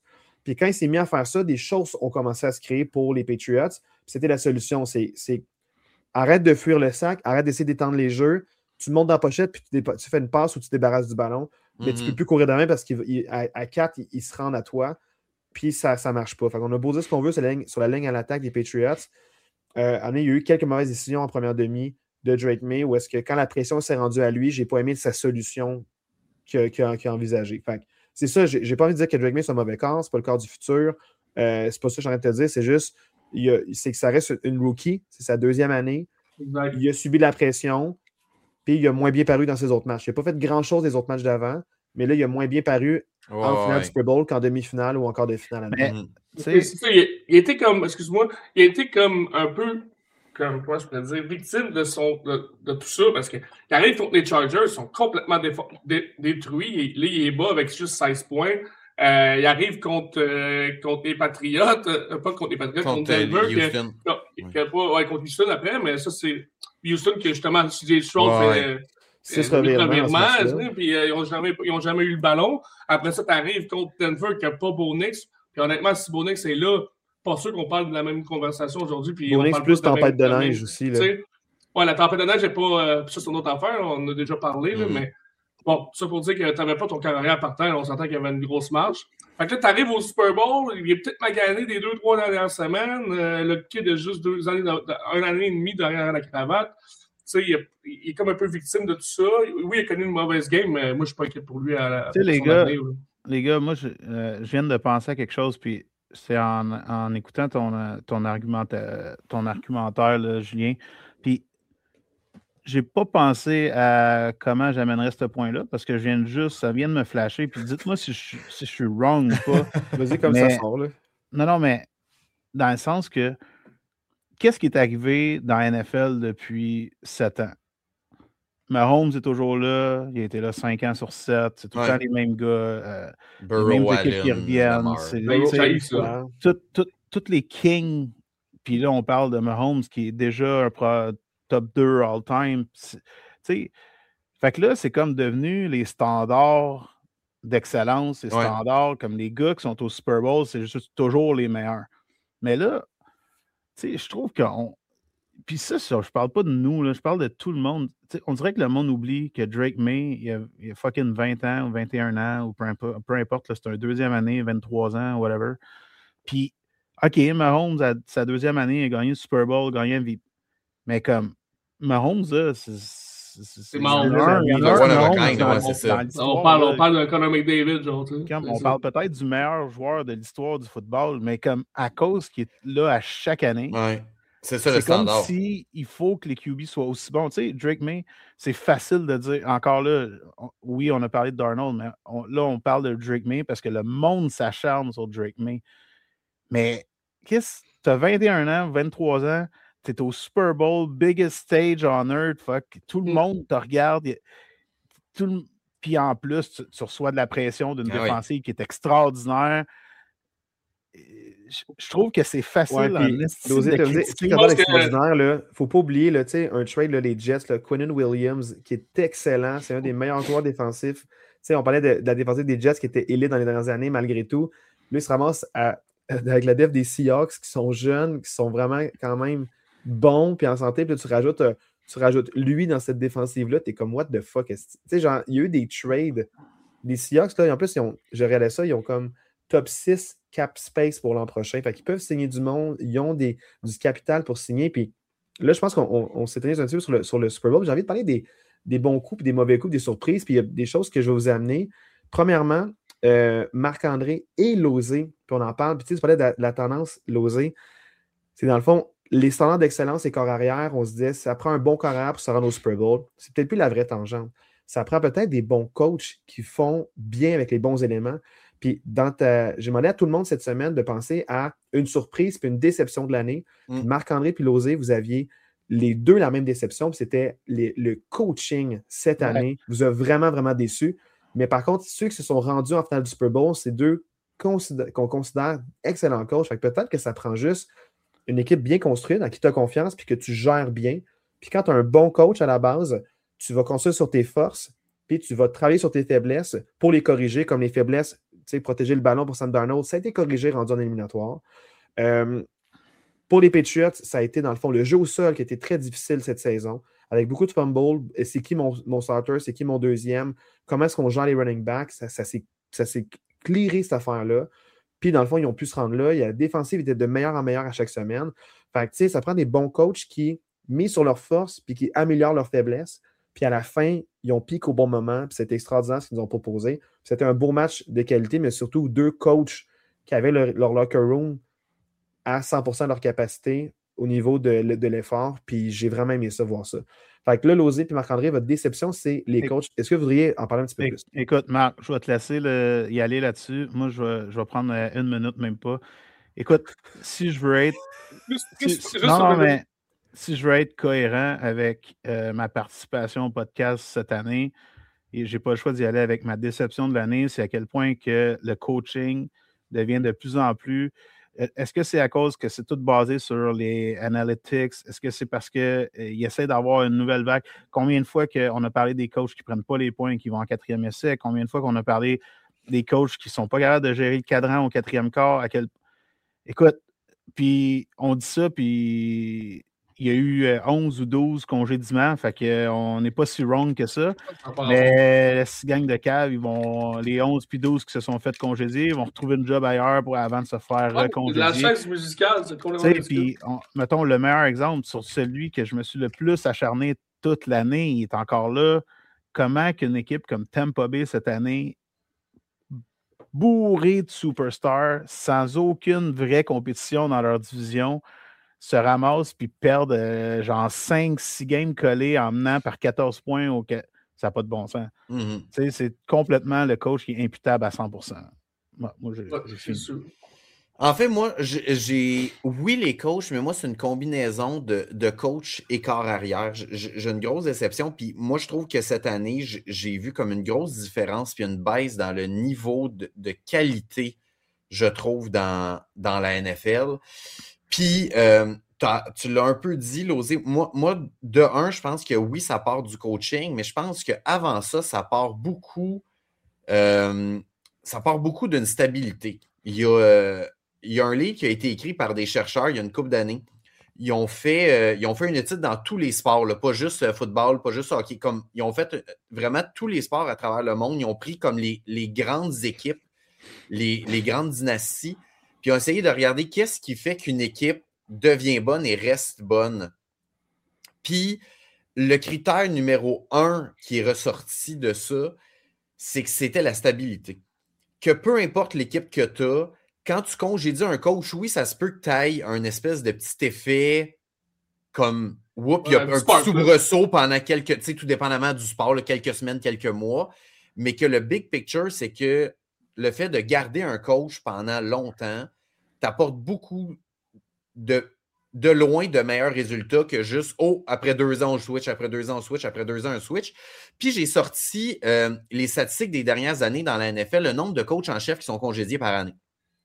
Puis quand il s'est mis à faire ça, des choses ont commencé à se créer pour les Patriots. Puis c'était la solution. C'est, c'est arrête de fuir le sac, arrête d'essayer d'étendre les jeux. Tu montes dans la pochette, puis tu, dépa- tu fais une passe ou tu débarrasses du ballon. Mais
Mm-hmm.
tu ne peux plus courir de main parce qu'à quatre, ils il se rendent à toi. Puis ça ne marche pas. Fait qu'on a beau dire ce qu'on veut sur la ligne, sur la ligne à l'attaque des Patriots. Euh, il y a eu quelques mauvaises décisions en première demi de Drake May, où est-ce que quand la pression s'est rendue à lui, je n'ai pas aimé sa solution qu'il a, qu'il a, qu'il a envisagée. Fait que c'est ça, j'ai, j'ai pas envie de dire que Drake May c'est un mauvais corps, c'est pas le corps du futur. Euh, c'est pas ça que je suis en train de te dire, c'est juste il a, c'est que ça reste une rookie, c'est sa deuxième année.
Exact.
Il a subi de la pression, puis il a moins bien paru dans ses autres matchs. Il n'a pas fait grand-chose des autres matchs d'avant, mais là, il a moins bien paru
Ouais,
en finale
ouais.
du Super Bowl qu'en demi-finale ou encore de finale.
Mais,
Mhm.
tu
C'est
sais,
ça, il, il était comme, excuse-moi, il a été comme un peu, comme, comment je pourrais dire, victime de, son, de, de tout ça, parce qu'il arrive contre les Chargers, ils sont complètement défo- dé- détruits, et là, il est bas avec juste seize points. Euh, il arrive contre, euh, contre les Patriotes, euh, pas contre les Patriotes, contre,
Contre euh,
Denver,
les
qui a-
Houston.
qui a- qui a pas, ouais, contre Houston après, mais ça, c'est Houston qui, justement, C J Stroud
Ouais,
fait, euh,
Six
euh,
revirements dans ce
revirements,
match-là.
tu sais, puis euh, ils n'ont jamais, ils ont jamais eu le ballon. Après ça, tu arrives contre Denver qui n'a pas Bo Nix. Puis honnêtement, si Bo Nix est là, pas sûr qu'on parle de la même conversation aujourd'hui. Puis
Bo
on
Nix
parle
plus
pas de la
tempête
même-
de
la
neige
même-
aussi,
tu
là.
sais. Ouais, la tempête de neige n'est pas. Euh, ça, c'est une autre affaire, on en a déjà parlé, là,
Mhm.
mais bon, ça pour dire que tu n'avais pas ton carrière par terre, on s'entend qu'il y avait une grosse marche. Fait que là, tu arrives au Super Bowl, il est peut-être magané des deux, trois dernières semaines. Euh, le kid a juste deux années, de, de, une année et demie derrière la cravate. Tu sais, il, est- il est comme un peu victime de tout ça. Oui, il a connu une mauvaise game, mais moi, je suis pas inquiet pour lui à, la-
Tu sais,
pour
les
son
gars,
avenir, là.
les gars, moi, je, euh, je viens de penser à quelque chose, puis c'est en, en écoutant ton, euh, ton, argumenta- ton argumentaire, là, Julien. Puis, j'ai pas pensé à comment j'amènerais ce point-là, parce que je viens de juste, ça vient de me flasher, puis dites-moi si je, suis- si je suis wrong ou pas.
Vas-y comme
Mais-
ça sort, là.
Non, non, mais dans le sens que, qu'est-ce qui est arrivé dans la N F L depuis sept ans? Mahomes est toujours là, il a été là cinq ans sur sept, c'est tout le
Ouais.
temps les mêmes gars, euh, les
Burrow,
mêmes équipes qui
Allen,
reviennent.
Lamar.
c'est-
Ben,
tu sais,
ça y est, ça.
Ouais.
tout- tout- tous les kings, puis là, on parle de Mahomes qui est déjà un pro- top deux all-time. c'est- tu sais, Fait que là, c'est comme devenu les standards d'excellence, les
Ouais.
standards comme les gars qui sont au Super Bowl, c'est juste toujours les meilleurs. Mais là, tu sais, je trouve qu'on. Puis ça, ça, je parle pas de nous, là, je parle de tout le monde. Tu sais, on dirait que le monde oublie que Drake May, il a, il a fucking vingt ans ou vingt et un ans, ou peu importe, peu importe là, c'est un deuxième année, vingt-trois ans, whatever. Puis, OK, Mahomes, à sa deuxième année, il a gagné le Super Bowl, gagné M V P. Mais comme, Mahomes, là, c'est. C'est
Mahomes.
Il y en a un, il y en a
The
un
one of a
Mahomes
kind,
dans,
ouais, c'est
dans
ça.
l'histoire,
On parle,
là.
on parle d'un Conor McDavid, genre, tu sais.
Comme
C'est
on
ça.
parle peut-être du meilleur joueur de l'histoire du football, mais comme à cause qu'il est là à chaque année,
Ouais. C'est ça le
c'est comme
standard.
si il faut que les Q B soient aussi bons. Tu sais, Drake May, c'est facile de dire, encore là, on- oui, on a parlé de Darnold, mais on- là, on parle de Drake May parce que le monde s'acharne sur Drake May. Mais qu'est-ce tu as vingt et un ans, vingt-trois ans, tu es au Super Bowl, biggest stage on earth, fuck, tout le
Mm.
monde te regarde. y- Tout le- Puis en plus, tu, tu reçois de la pression d'une
Ah oui.
défensive qui est extraordinaire. Je, je trouve que c'est facile
Ouais,
en
puis
estime
Losé,
de
t'as dit,
critiquer.
tu
Je
sais,
pense que-
extraordinaire, là. Faut pas oublier, là, tu sais, un trade, là, les Jets, là, Quinnen Williams, qui est excellent, c'est un des meilleurs joueurs défensifs. Tu sais, on parlait de, de la défensive des Jets qui était élite dans les dernières années, malgré tout. Lui, il se ramasse à- avec la def des Seahawks, qui sont jeunes, qui sont vraiment quand même bons, puis en santé, puis là, tu rajoutes, euh, tu rajoutes lui dans cette défensive-là, t'es comme, what the fuck? est-ce- Tu sais, genre, il y a eu des trades. Les Seahawks, là, en plus, ils ont, je regardais ça, ils ont comme top six cap space pour l'an prochain. Fait qu'ils peuvent signer du monde, ils ont des, du capital pour signer. Puis là, je pense qu'on on, on s'éteignait un petit peu sur le, sur le Super Bowl. J'ai envie de parler des, des bons coups, puis des mauvais coups, des surprises. Puis il y a des choses que je vais vous amener. Premièrement, euh, Marc-André et Losé, puis on en parle. Puis tu sais, tu parlais de la, de la tendance Losé. C'est dans le fond, les standards d'excellence et corps arrière, on se disait, ça prend un bon corps arrière pour se rendre au Super Bowl. C'est peut-être plus la vraie tangente. Ça prend peut-être des bons coachs qui font bien avec les bons éléments. Puis, dans ta... j'ai demandé à tout le monde cette semaine de penser à une surprise puis une déception de l'année.
Mm.
Puis Marc-André puis Losé, vous aviez les deux la même déception. Puis c'était les- le coaching cette
Ouais.
année vous a vraiment, vraiment déçu. Mais par contre, ceux qui se sont rendus en finale du Super Bowl, c'est deux considé- qu'on considère excellents coachs. Fait que peut-être que ça prend juste une équipe bien construite, en qui tu as confiance, puis que tu gères bien. Puis quand tu as un bon coach à la base, tu vas construire sur tes forces, puis tu vas travailler sur tes faiblesses pour les corriger, comme les faiblesses protéger le ballon pour Sam Darnold. Ça a été corrigé, rendu en éliminatoire. Euh, pour les Patriots, ça a été, dans le fond, le jeu au sol qui a été très difficile cette saison, avec beaucoup de fumbles. C'est qui mon, mon starter? C'est qui mon deuxième? Comment est-ce qu'on gère les running backs? Ça, ça s'est, ça s'est clearé, cette affaire-là. Puis, dans le fond, ils ont pu se rendre là. Il y a la défensive était de meilleur en meilleur à chaque semaine. Fait que, tu sais, ça prend des bons coachs qui mis sur leurs forces puis qui améliorent leurs faiblesses. Puis à la fin, ils ont piqué au bon moment. Puis c'était extraordinaire ce qu'ils nous ont proposé. Puis c'était un beau match de qualité, mais surtout deux coachs qui avaient leur, leur locker room à cent pour cent de leur capacité au niveau de, de l'effort. Puis j'ai vraiment aimé ça, voir ça. Fait que là, Losé puis Marc-André, votre déception, c'est les coachs. Est-ce que vous voudriez en parler un petit peu plus?
Écoute, Marc, je vais te laisser le, y aller là-dessus. Moi, je vais, je vais prendre une minute, même pas. Écoute, si je veux être.
Juste,
si,
juste, juste
non, non, mais si je veux être cohérent avec euh, ma participation au podcast cette année, et je n'ai pas le choix d'y aller avec ma déception de l'année, c'est à quel point que le coaching devient de plus en plus. Est-ce que c'est à cause que c'est tout basé sur les analytics? Est-ce que c'est parce qu'ils euh, essaient d'avoir une nouvelle vague? Combien de fois qu'on a parlé des coachs qui ne prennent pas les points et qui vont en quatrième essai? Combien de fois qu'on a parlé des coachs qui ne sont pas capables de gérer le cadran au quatrième quart? À quel... Écoute, puis on dit ça, puis il y a eu onze ou douze congédiements, fait qu'on n'est pas si wrong que ça. Mais la six gangs de cave, ils vont, les onze puis douze qui se sont fait congédier, ils vont retrouver une job ailleurs pour, avant de se faire
ouais,
recongédier.
La chaise musicale, c'est complètement
puis, mettons, le meilleur exemple sur celui que je me suis le plus acharné toute l'année, il est encore là. Comment qu'une équipe comme Tampa Bay cette année, bourrée de superstars, sans aucune vraie compétition dans leur division, se ramassent puis perdent euh, genre cinq six games collés en menant par quatorze points. Au... Ça n'a pas de bon sens. Mm-hmm. C'est complètement le coach qui est imputable à cent pour cent. Moi, moi j'ai,
ouais,
j'ai fini.
En fait, moi, j'ai. Oui, les coachs, mais moi, c'est une combinaison de, de coach et corps arrière. J'ai une grosse déception. Puis moi, je trouve que cette année, j'ai vu comme une grosse différence puis une baisse dans le niveau de, de qualité, je trouve, dans, dans la N F L. Puis, euh, tu l'as un peu dit, Losé. Moi, moi, de un, je pense que oui, ça part du coaching, mais je pense qu'avant ça, ça part beaucoup, euh, ça part beaucoup d'une stabilité. Il y a, euh, il y a un livre qui a été écrit par des chercheurs il y a une couple d'années. Ils ont fait, euh, ils ont fait une étude dans tous les sports, là, pas juste football, pas juste hockey. Comme, ils ont fait vraiment tous les sports à travers le monde. Ils ont pris comme les, les grandes équipes, les, les grandes dynasties, puis ils ont essayé de regarder qu'est-ce qui fait qu'une équipe devient bonne et reste bonne. Puis, le critère numéro un qui est ressorti de ça, c'est que c'était la stabilité. Que peu importe l'équipe que tu as, quand tu congédies un coach, oui, ça se peut que tu ailles un espèce de petit effet comme, whoop, il y a un, un petit soubresaut pendant quelques, tu sais, tout dépendamment du sport, là, quelques semaines, quelques mois, mais que le big picture, c'est que le fait de garder un coach pendant longtemps t'apporte beaucoup de, de loin de meilleurs résultats que juste, oh, après deux ans, on switch, après deux ans, on switch, après deux ans, on switch. Puis j'ai sorti euh, les statistiques des dernières années dans la N F L, le nombre de coachs en chef qui sont congédiés par année.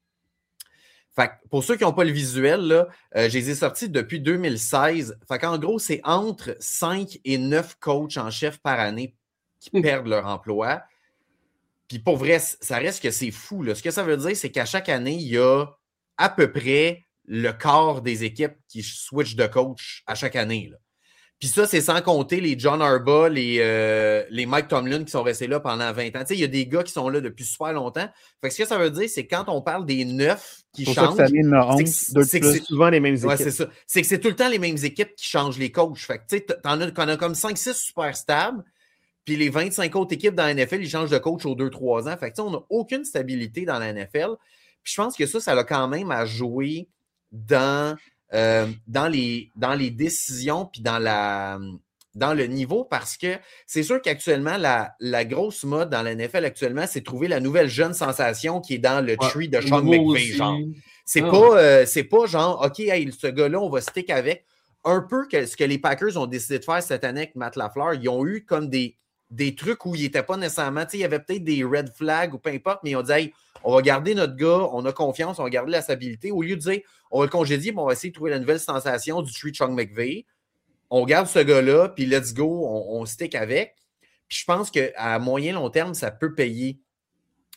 Fait que pour ceux qui n'ont pas le visuel, là, euh, je les ai sortis depuis deux mille seize. Fait qu'en gros, c'est entre cinq et neuf coachs en chef par année qui mmh. perdent leur emploi. Puis pour vrai, ça reste que c'est fou, là. Ce que ça veut dire, c'est qu'à chaque année, il y a à peu près le quart des équipes qui switchent de coach à chaque année, là. Puis ça, c'est sans compter les John Harbaugh, les, euh, les Mike Tomlin qui sont restés là pendant vingt ans. Tu sais, il y a des gars qui sont là depuis super longtemps. Fait que ce que ça veut dire, c'est que quand on parle des neuf qui
pour
changent,
ça que onze,
c'est que c'est
souvent les mêmes équipes.
Ouais, c'est ça. C'est que c'est tout le temps les mêmes équipes qui changent les coachs. Fait que tu sais, t'en as, t'en as comme cinq six super stables, puis les vingt-cinq autres équipes dans la N F L, ils changent de coach aux deux trois ans. Fait que tu sais, on n'a aucune stabilité dans la N F L. Puis je pense que ça, ça a quand même à jouer dans, euh, dans, les, dans les décisions puis dans la... dans le niveau, parce que c'est sûr qu'actuellement, la, la grosse mode dans la N F L actuellement, c'est de trouver la nouvelle jeune sensation qui est dans le tree ouais, de Sean McVay, genre. C'est ah. pas, euh, c'est pas genre, OK, hey, ce gars-là, on va stick avec. Un peu que ce que les Packers ont décidé de faire cette année avec Matt LaFleur, ils ont eu comme des, des trucs où ils n'étaient pas nécessairement, tu sais, il y avait peut-être des red flags ou peu importe, mais ils ont dit, hey, on va garder notre gars, on a confiance, on va garder la stabilité. Au lieu de dire, on va le congédier, on va essayer de trouver la nouvelle sensation du tree de Sean McVay. On garde ce gars-là, puis let's go, on, on stick avec. Puis je pense qu'à moyen long terme, ça peut payer.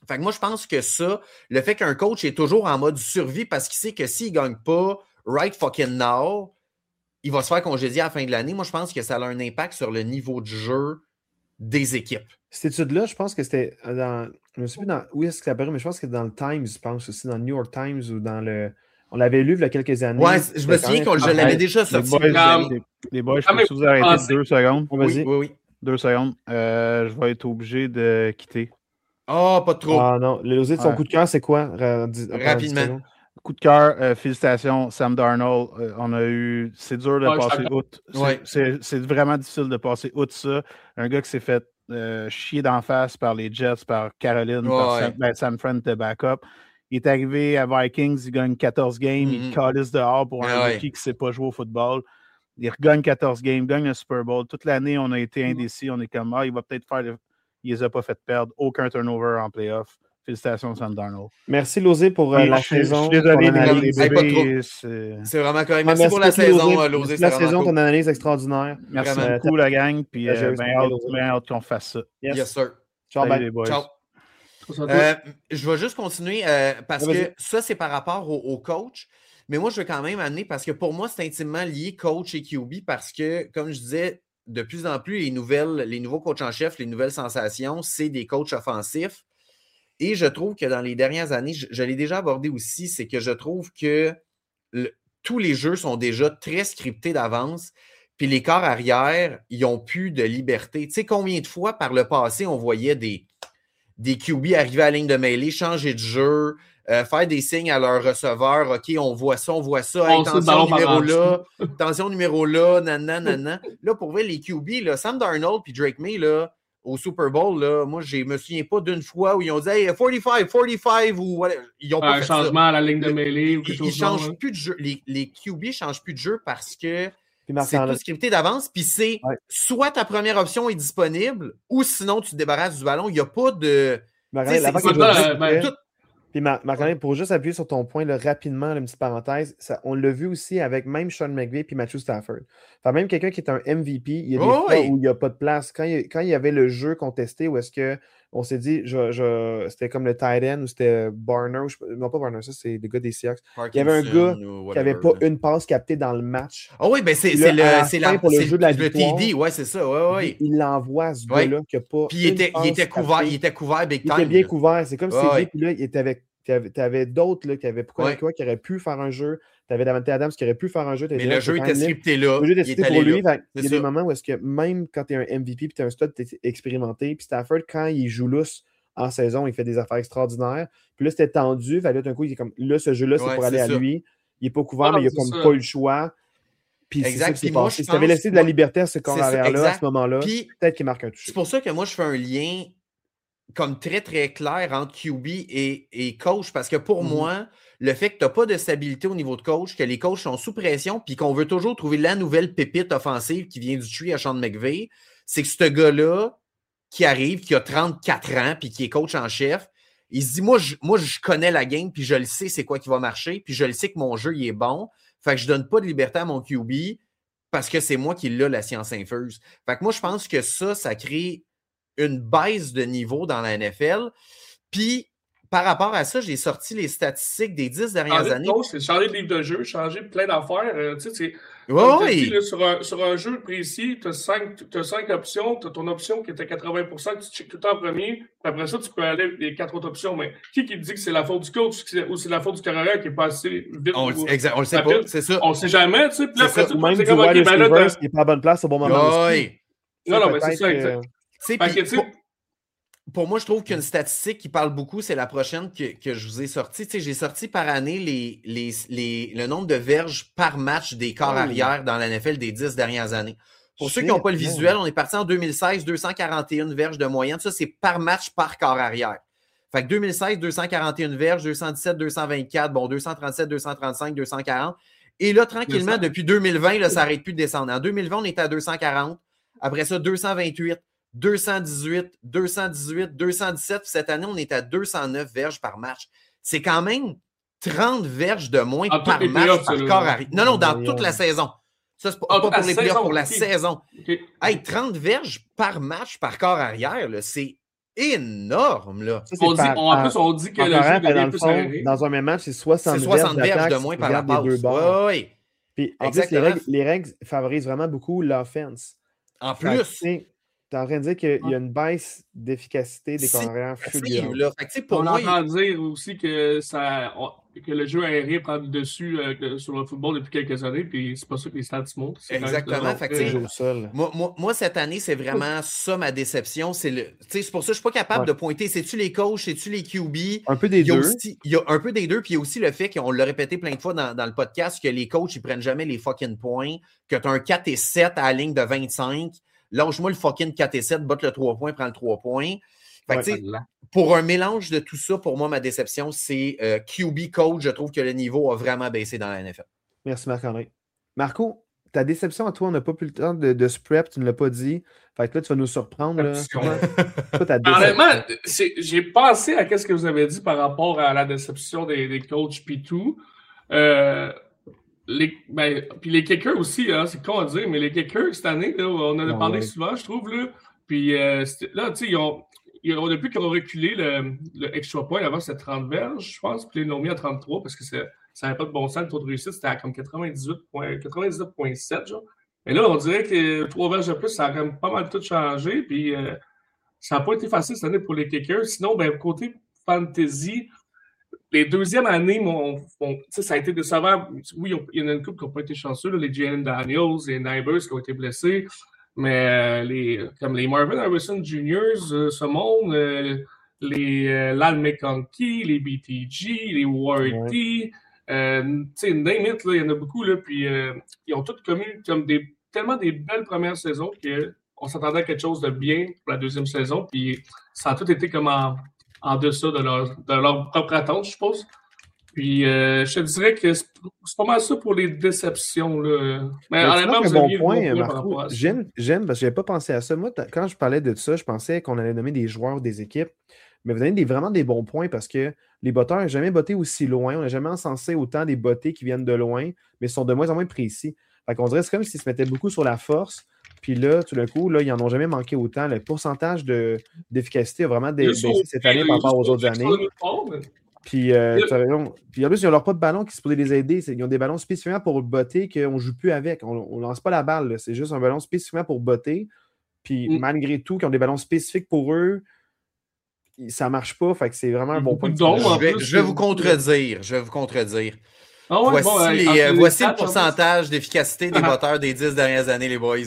Fait que moi, je pense que ça, le fait qu'un coach est toujours en mode survie parce qu'il sait que s'il ne gagne pas right fucking now, il va se faire congédier à la fin de l'année. Moi, je pense que ça a un impact sur le niveau de jeu des équipes.
Cette étude-là, je pense que c'était dans. Je ne sais plus dans, où est-ce que ça apparaît, mais je pense que c'était dans le Times, je pense aussi, dans le New York Times ou dans le. On l'avait lu il y a quelques années.
Ouais, je me souviens que je l'avais déjà sorti.
Les boys, les, les boys je peux vous arrêter deux secondes.
Vas-y.
Oui, oui.
Deux secondes. Euh, je vais être obligé de quitter.
Ah, oh, pas trop.
Ah non. Losé, ton
ouais.
coup de cœur, c'est quoi?
Rapidement.
Coup de cœur, euh, félicitations, Sam Darnold. Euh, on a eu. C'est dur de
ouais,
passer outre.
Ouais.
C'est vraiment difficile de passer outre ça. Un gars qui s'est fait euh, chier d'en face par les Jets, par Caroline,
ouais.
par Sam, ben, Sam Friend de backup. Il est arrivé à Vikings, il gagne quatorze games, mm-hmm. il calisse dehors pour un
ouais.
rookie qui ne sait pas jouer au football. Il regagne quatorze games, gagne le Super Bowl. Toute l'année, on a été indécis. On est comme, ah, il va peut-être faire. Le... Il les a pas fait perdre. Aucun turnover en playoff. Félicitations, Sam Darnold.
Merci, Losé, pour euh,
oui,
la
je,
saison.
Je suis désolé, les, les bébés.
C'est vraiment correct. Merci,
merci
pour la saison, Losé.
La saison, cool. Ton analyse extraordinaire.
Merci vraiment. beaucoup, la gang. Puis,
euh,
bien hâte, ben hâte qu'on fasse ça.
Yes, yes sir.
Ciao,
Salut, les boys.
Ciao. Euh, je vais juste continuer euh, parce que ça, c'est par rapport au, au coach. Mais moi, je veux quand même amener, parce que pour moi, c'est intimement lié coach et Q B parce que, comme je disais, de plus en plus, les nouvelles, les nouveaux coachs en chef, les nouvelles sensations, c'est des coachs offensifs. Et je trouve que dans les dernières années, je, je l'ai déjà abordé aussi, c'est que je trouve que le, tous les jeux sont déjà très scriptés d'avance. Puis les corps arrière, ils n'ont plus de liberté. Tu sais, combien de fois par le passé, on voyait des, des Q B arriver à la ligne de mêlée, changer de jeu, euh, faire des signes à leur receveur. OK, on voit ça, on voit ça. Hey, attention, numéro là. Attention, numéro là. Nanana, nanana. Là, pour vrai, les Q B, là, Sam Darnold puis Drake May, là, au Super Bowl, là, moi, je ne me souviens pas d'une fois où ils ont dit hey, quarante-cinq, quarante-cinq ou whatever. Ils ont pas
un
fait
changement
ça.
à la ligne de mêlée ou quelque
ils,
chose
ils changent
là,
plus de jeu. Les, les Q B ne changent plus de jeu parce que
puis
c'est tout scripté d'avance. Puis c'est
ouais.
soit ta première option est disponible ou sinon tu te débarrasses du ballon. Il n'y a pas de.
Puis, Marc-André, pour juste appuyer sur ton point là, rapidement, là, une petite parenthèse, ça, on l'a vu aussi avec même Sean McVay et Matthew Stafford. Enfin, même quelqu'un qui est un M V P, il y a des
oh,
fois
oui.
où il n'y a pas de place. Quand il, quand il y avait le jeu contesté, où est-ce qu'on s'est dit, je, je, c'était comme le tight end ou c'était Barner, je, non pas Barner, ça c'est le gars des Seahawks. Il y avait un gars qui n'avait pas une passe captée dans le match.
Oh oui, ben c'est, c'est le, c'est la,
pour le
c'est
jeu de la
le
victoire,
T D, ouais, c'est ça. Ouais, ouais.
Il l'envoie ce gars-là
ouais.
qui n'a pas.
Puis il était, il était couvert, il était couvert big time.
Il était bien couvert. C'est comme si
ouais.
puis là, il était avec. Tu avais, avais d'autres là, qui avaient pourquoi
ouais.
quoi, qui auraient pu faire un jeu. Tu avais Davante Adams qui aurait pu faire un jeu.
Mais le jeu était scripté là.
Le jeu était scripté pour lui.
Là.
Il y a des moments où est-ce que même quand tu es un M V P et tu es un stud, tu es expérimenté. Puis Stafford, quand il joue lousse en saison, il fait des affaires extraordinaires. Puis là, c'était tendu. Fait là, d'un coup, il est comme là, ce jeu-là, c'est
ouais,
pour aller
c'est
à
ça.
lui. Il n'est pas couvert,
ah,
mais il n'a comme
ça.
pas eu le choix. Puis c'est ça qui s'est passé. Si tu avais laissé de la liberté à ce corps arrière-là, à ce moment-là, peut-être qu'il marque un toucher.
C'est pour ça que moi, je fais un lien comme très, très clair entre Q B et, et coach, parce que pour mm-hmm. moi, le fait que tu n'as pas de stabilité au niveau de coach, que les coachs sont sous pression, puis qu'on veut toujours trouver la nouvelle pépite offensive qui vient du tree à Sean McVay, c'est que ce gars-là, qui arrive, qui a trente-quatre ans, puis qui est coach en chef, il se dit, moi, je, moi, je connais la game, puis je le sais c'est quoi qui va marcher, puis je le sais que mon jeu, il est bon, fait que je ne donne pas de liberté à mon Q B, parce que c'est moi qui l'ai, la science infuse. Fait que moi, je pense que ça, ça crée une baisse de niveau dans la N F L. Puis, par rapport à ça, j'ai sorti les statistiques des dix dernières
changer
années.
C'est changer de livre de jeu, changer plein d'affaires. Euh, tu sais, c'est,
oh, oui.
dit, là, sur, un, sur un jeu précis, tu as cinq, t'as cinq options. Tu as ton option qui était quatre-vingts pour cent que tu checkes tout le temps en premier. Puis après ça, tu peux aller avec les quatre autres options. Mais qui qui te dit que c'est la faute du coach ou c'est la faute du carrière qui est pas assez vite?
On,
ou,
exact, on le sait pas, c'est ça.
On le sait jamais. Tu sais, puis là, après ça,
même
c'est
du
comme,
wide
okay, ben là,
receiver qui n'est pas à bonne place au bon moment.
Oh, oui.
Non, non, mais c'est ça, exact.
Pis, pour, pour moi, je trouve qu'une statistique qui parle beaucoup, c'est la prochaine que, que je vous ai sortie. Tu sais, j'ai sorti par année les, les, les, le nombre de verges par match des corps oh. arrière dans la N F L des dix dernières années. Pour Shit, ceux qui n'ont pas le visuel, on est parti en deux mille seize, deux cent quarante et un verges de moyenne. Ça, c'est par match par corps arrière. Fait que deux mille seize, deux cent quarante et un verges, deux cent dix-sept, deux cent vingt-quatre, bon, deux cent trente-sept, deux cent trente-cinq, deux cent quarante. Et là, tranquillement, depuis deux mille vingt, là, ça n'arrête plus de descendre. En deux mille vingt, on était à deux cent quarante. Après ça, deux cent vingt-huit. deux cent dix-huit, deux cent dix-huit, deux cent dix-sept. Puis cette année, on est à deux cent neuf verges par match. C'est quand même trente verges de moins
en
par match
playoffs,
par corps arrière. Non, non, dans toute la saison. Ça, c'est pas, ah, pas pour les playoffs, pour la okay. saison. Okay. Hey, trente verges par match par corps arrière, là, c'est énorme, là.
Ça,
On dit,
par-
on- en
par-
plus, on dit que
en
le
parlant,
jeu
dans
devient
le
plus
fond,
aéré.
dans un même match, c'est soixante,
C'est soixante
verges
verges de
d'attaque
moins
qui
par la
regardent des deux
passe.
bords.
Oui, oui.
Puis en plus,
Exactement.
les règles, les règles favorisent vraiment beaucoup l'offense.
En
Fait que,
plus,
tu sais, t'es en train de dire qu'il y a une baisse d'efficacité des
c'est
carrières fulgurantes.
là. Fait que, tu sais, pour
On
moi, il-
entend dire aussi que, ça, on- que le jeu aérien prend le dessus euh, que- sur le football depuis quelques années, puis c'est pas ça que les stats montrent. C'est quand même
Exactement.
très-
Fait que,
C'est
tu sais,
jouer au sol.
Moi, moi, moi, cette année, c'est vraiment ça ma déception. C'est le, tu sais, c'est pour ça que je suis pas capable
Ouais.
de pointer. C'est-tu les coachs, c'est-tu les Q B?
Un peu des
Il y a
deux.
aussi, il y a un peu des deux, puis il y a aussi le fait qu'on l'a répété plein de fois dans, dans le podcast que les coachs, ils prennent jamais les fucking points, que tu as un quatre et sept à la ligne de vingt-cinq. Lâche-moi le fucking quatre et sept, botte le trois points, prends le trois points. Fait que,
Ouais,
tu sais, pour un mélange de tout ça, pour moi, ma déception, c'est euh, Q B coach. Je trouve que le niveau a vraiment baissé dans la N F L.
Merci Marc-André. Marco, ta déception à toi, on n'a pas pu le temps de, de se prep, tu ne l'as pas dit. Fait que là, tu vas nous surprendre. Là.
Déception.
Comment- Toi, ta déception.
Honnêtement, c'est- j'ai pensé à ce que vous avez dit par rapport à la déception des, des coachs P deux. Euh, les, ben, puis les kickers aussi, hein, c'est con à dire, mais les kickers cette année, là, on en a
Ah,
parlé
ouais.
souvent, je trouve. Là, puis euh, c'était- là, tu sais, ils ont, ils ont- depuis qu'ils ont reculé le, le extra point, avant c'était trente verges, je pense, puis ils l'ont mis à trente-trois parce que c'est- ça n'avait pas de bon sens. Le taux de réussite, c'était à comme quatre-vingt-dix-huit virgule sept, genre. Mais là, on dirait que trois verges de plus, ça a quand même pas mal tout changé. Puis euh, ça n'a pas été facile cette année pour les kickers. Sinon, ben, côté fantasy, les deuxièmes années, mon, mon- tu sais, ça a été décevant. Oui, on- il y en a une couple qui n'ont pas été chanceux, là, les Jalen Daniels, les Nibers qui ont été blessés. Mais euh, les, comme les Marvin Harrison juniors, euh, ce monde, euh, les euh, Lal McConkey, les B T G, les Warty, euh, tu sais, name it, là, il y en a beaucoup. Là, puis euh, ils ont tous commis comme des, tellement des belles premières saisons qu'on s'attendait à quelque chose de bien pour la deuxième saison. Puis ça a tout été comme en, en deçà de leur, de leur propre attente, je suppose. Puis euh, je te dirais que c'est c'est pas mal ça pour les déceptions. Là. Mais
Mais tu
honnêtement,
marques
vous
un bon
aviez le
point,
bon point par
Marco.
rapport à ça.
J'aime, j'aime parce que je n'avais pas pensé à ça. Moi, t- quand je parlais de ça, je pensais qu'on allait nommer des joueurs ou des équipes. Mais vous donnez des, vraiment des bons points parce que les botteurs n'ont jamais botté aussi loin. On n'a jamais encensé autant des bottés qui viennent de loin, mais sont de moins en moins précis. Fait qu'on dirait que c'est comme s'ils se mettaient beaucoup sur la force. Puis là, tout d'un coup, là, ils n'en ont jamais manqué autant. Le pourcentage de, d'efficacité a vraiment dé-
Juste
baissé
au-
cette année par rapport aux autres
juste
années.
au départ, mais-
Puis, euh,
Le-
tu as raison. Puis en plus, ils n'ont leur pas de ballon qui se pourrait les aider. C'est- Ils ont des ballons spécifiquement pour botter qu'on ne joue plus avec. On ne lance pas la balle. là. C'est juste un ballon spécifiquement pour botter. Puis
Mm.
malgré tout, qu'ils ont des ballons spécifiques pour eux, ça ne marche pas. Fait que c'est vraiment un bon
Beaucoup
point.
de
que tu
dons,
donnes.
en
Je vais,
plus,
je vais vous
c'est-
contredire. Je vais vous contredire.
Ah ouais,
voici
bon, euh,
les,
entre
euh,
les
voici
stats,
le
en plus.
pourcentage d'efficacité des
Ah.
botteurs des dix dernières années, les boys.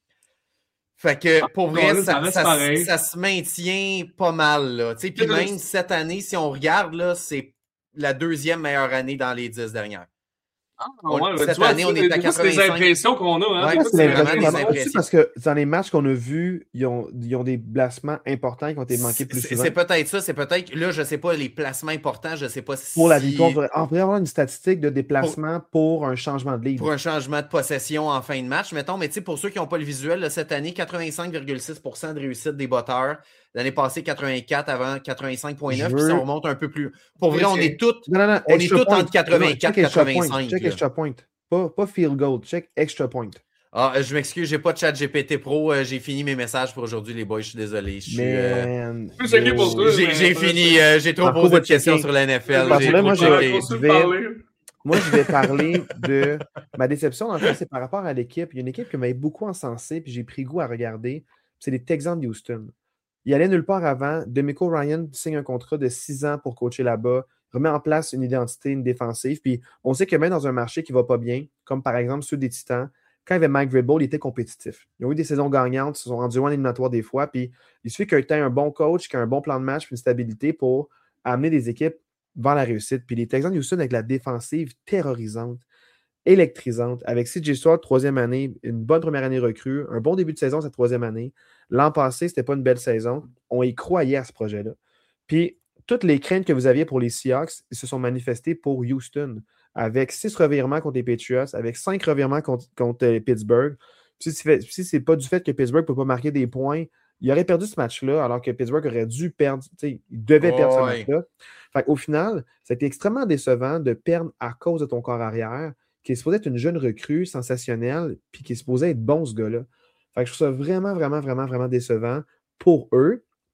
Fait que pour
non,
vrai,
là, ça
ça,
reste
ça-
pareil.
ça se maintient pas mal. Là. Tu sais, Puis
Là,
même cette année, si on regarde, là, c'est la deuxième meilleure année dans les dix dernières.
Ah,
On-
ouais,
cette
tu vois,
année, on est à
des fois, c'est des
quatre-vingt-cinq.
impressions qu'on a. Hein,
Ouais,
des fois,
C'est
c'est
c'est
vraiment des
l'impression.
impressions.
Aussi parce que dans les matchs qu'on a vus, ils ont, ils ont des placements importants qui ont été manqués plus
C'est
souvent.
c'est peut-être ça, c'est peut-être. Là, je sais pas, les placements importants, je sais pas si.
Pour la victoire, on pourrait on pourrait avoir une statistique de déplacement pour, un changement de lead.
Pour un changement de possession en fin de match, mettons, mais tu sais, pour ceux qui n'ont pas le visuel, là, cette année, quatre-vingt-cinq virgule six pour cent de réussite des botteurs. L'année passée, quatre-vingt-quatre avant quatre-vingt-cinq virgule neuf,
Je
puis si
veux-
on remonte un peu plus. Pour vrai,
Mais
on
c'est-
est tous.
Non, non, non.
On est
extra
tous
point.
entre quatre-vingt-quatre
Check extra
quatre-vingt-cinq,
point. Check
là.
extra point. Pas, pas field goal. Check extra point.
Ah, euh, je m'excuse, j'ai pas de chat G P T Pro. euh, j'ai fini mes messages pour aujourd'hui, les boys. Je suis désolé. Je suis, euh,
Man.
Plus checké
yo.
pour ça.
j'ai
mais-
j'ai fini. euh, j'ai trop
Marco
posé
va
de questions
checker.
sur la N F L.
Parce que
j'ai
là,
trop
moi,
checké.
j'ai-
Continue de
je vais-
parler.
Moi, je vais parler de ma déception. Dans le fond, c'est par rapport à l'équipe. Il y a une équipe qui m'avait beaucoup encensé, puis j'ai pris goût à regarder. C'est les Texans de Houston. Il allait nulle part avant. DeMeco Ryan signe un contrat de six ans pour coacher là-bas, remet en place une identité, une défensive. Puis on sait que même dans un marché qui ne va pas bien, comme par exemple ceux des Titans, quand il y avait Mike Vrabel, il était compétitif. Ils ont eu des saisons gagnantes, ils se sont rendus loin éliminatoires des fois. Puis il suffit que tu aies un bon coach, qui a un bon plan de match, puis une stabilité pour amener des équipes vers la réussite. Puis les Texans de Houston, avec la défensive terrorisante, électrisante, avec C J Stroud, troisième année, une bonne première année recrue, un bon début de saison cette troisième année. L'an passé, c'était pas une belle saison. On y croyait à ce projet-là. Puis, toutes les craintes que vous aviez pour les Seahawks se sont manifestées pour Houston, avec six revirements contre les Patriots, avec cinq revirements contre, contre euh, Pittsburgh. Puis, si c'est si c'est pas du fait que Pittsburgh ne peut pas marquer des points, il aurait perdu ce match-là, alors que Pittsburgh aurait dû perdre. Il devait
Oh,
perdre ce
ouais.
match-là. Fait qu'au final, c'était extrêmement décevant de perdre à cause de ton corps arrière, qui est supposé être une jeune recrue sensationnelle, puis qui est supposé être bon, ce gars-là. Fait que je trouve ça vraiment, vraiment, vraiment, vraiment décevant pour eux.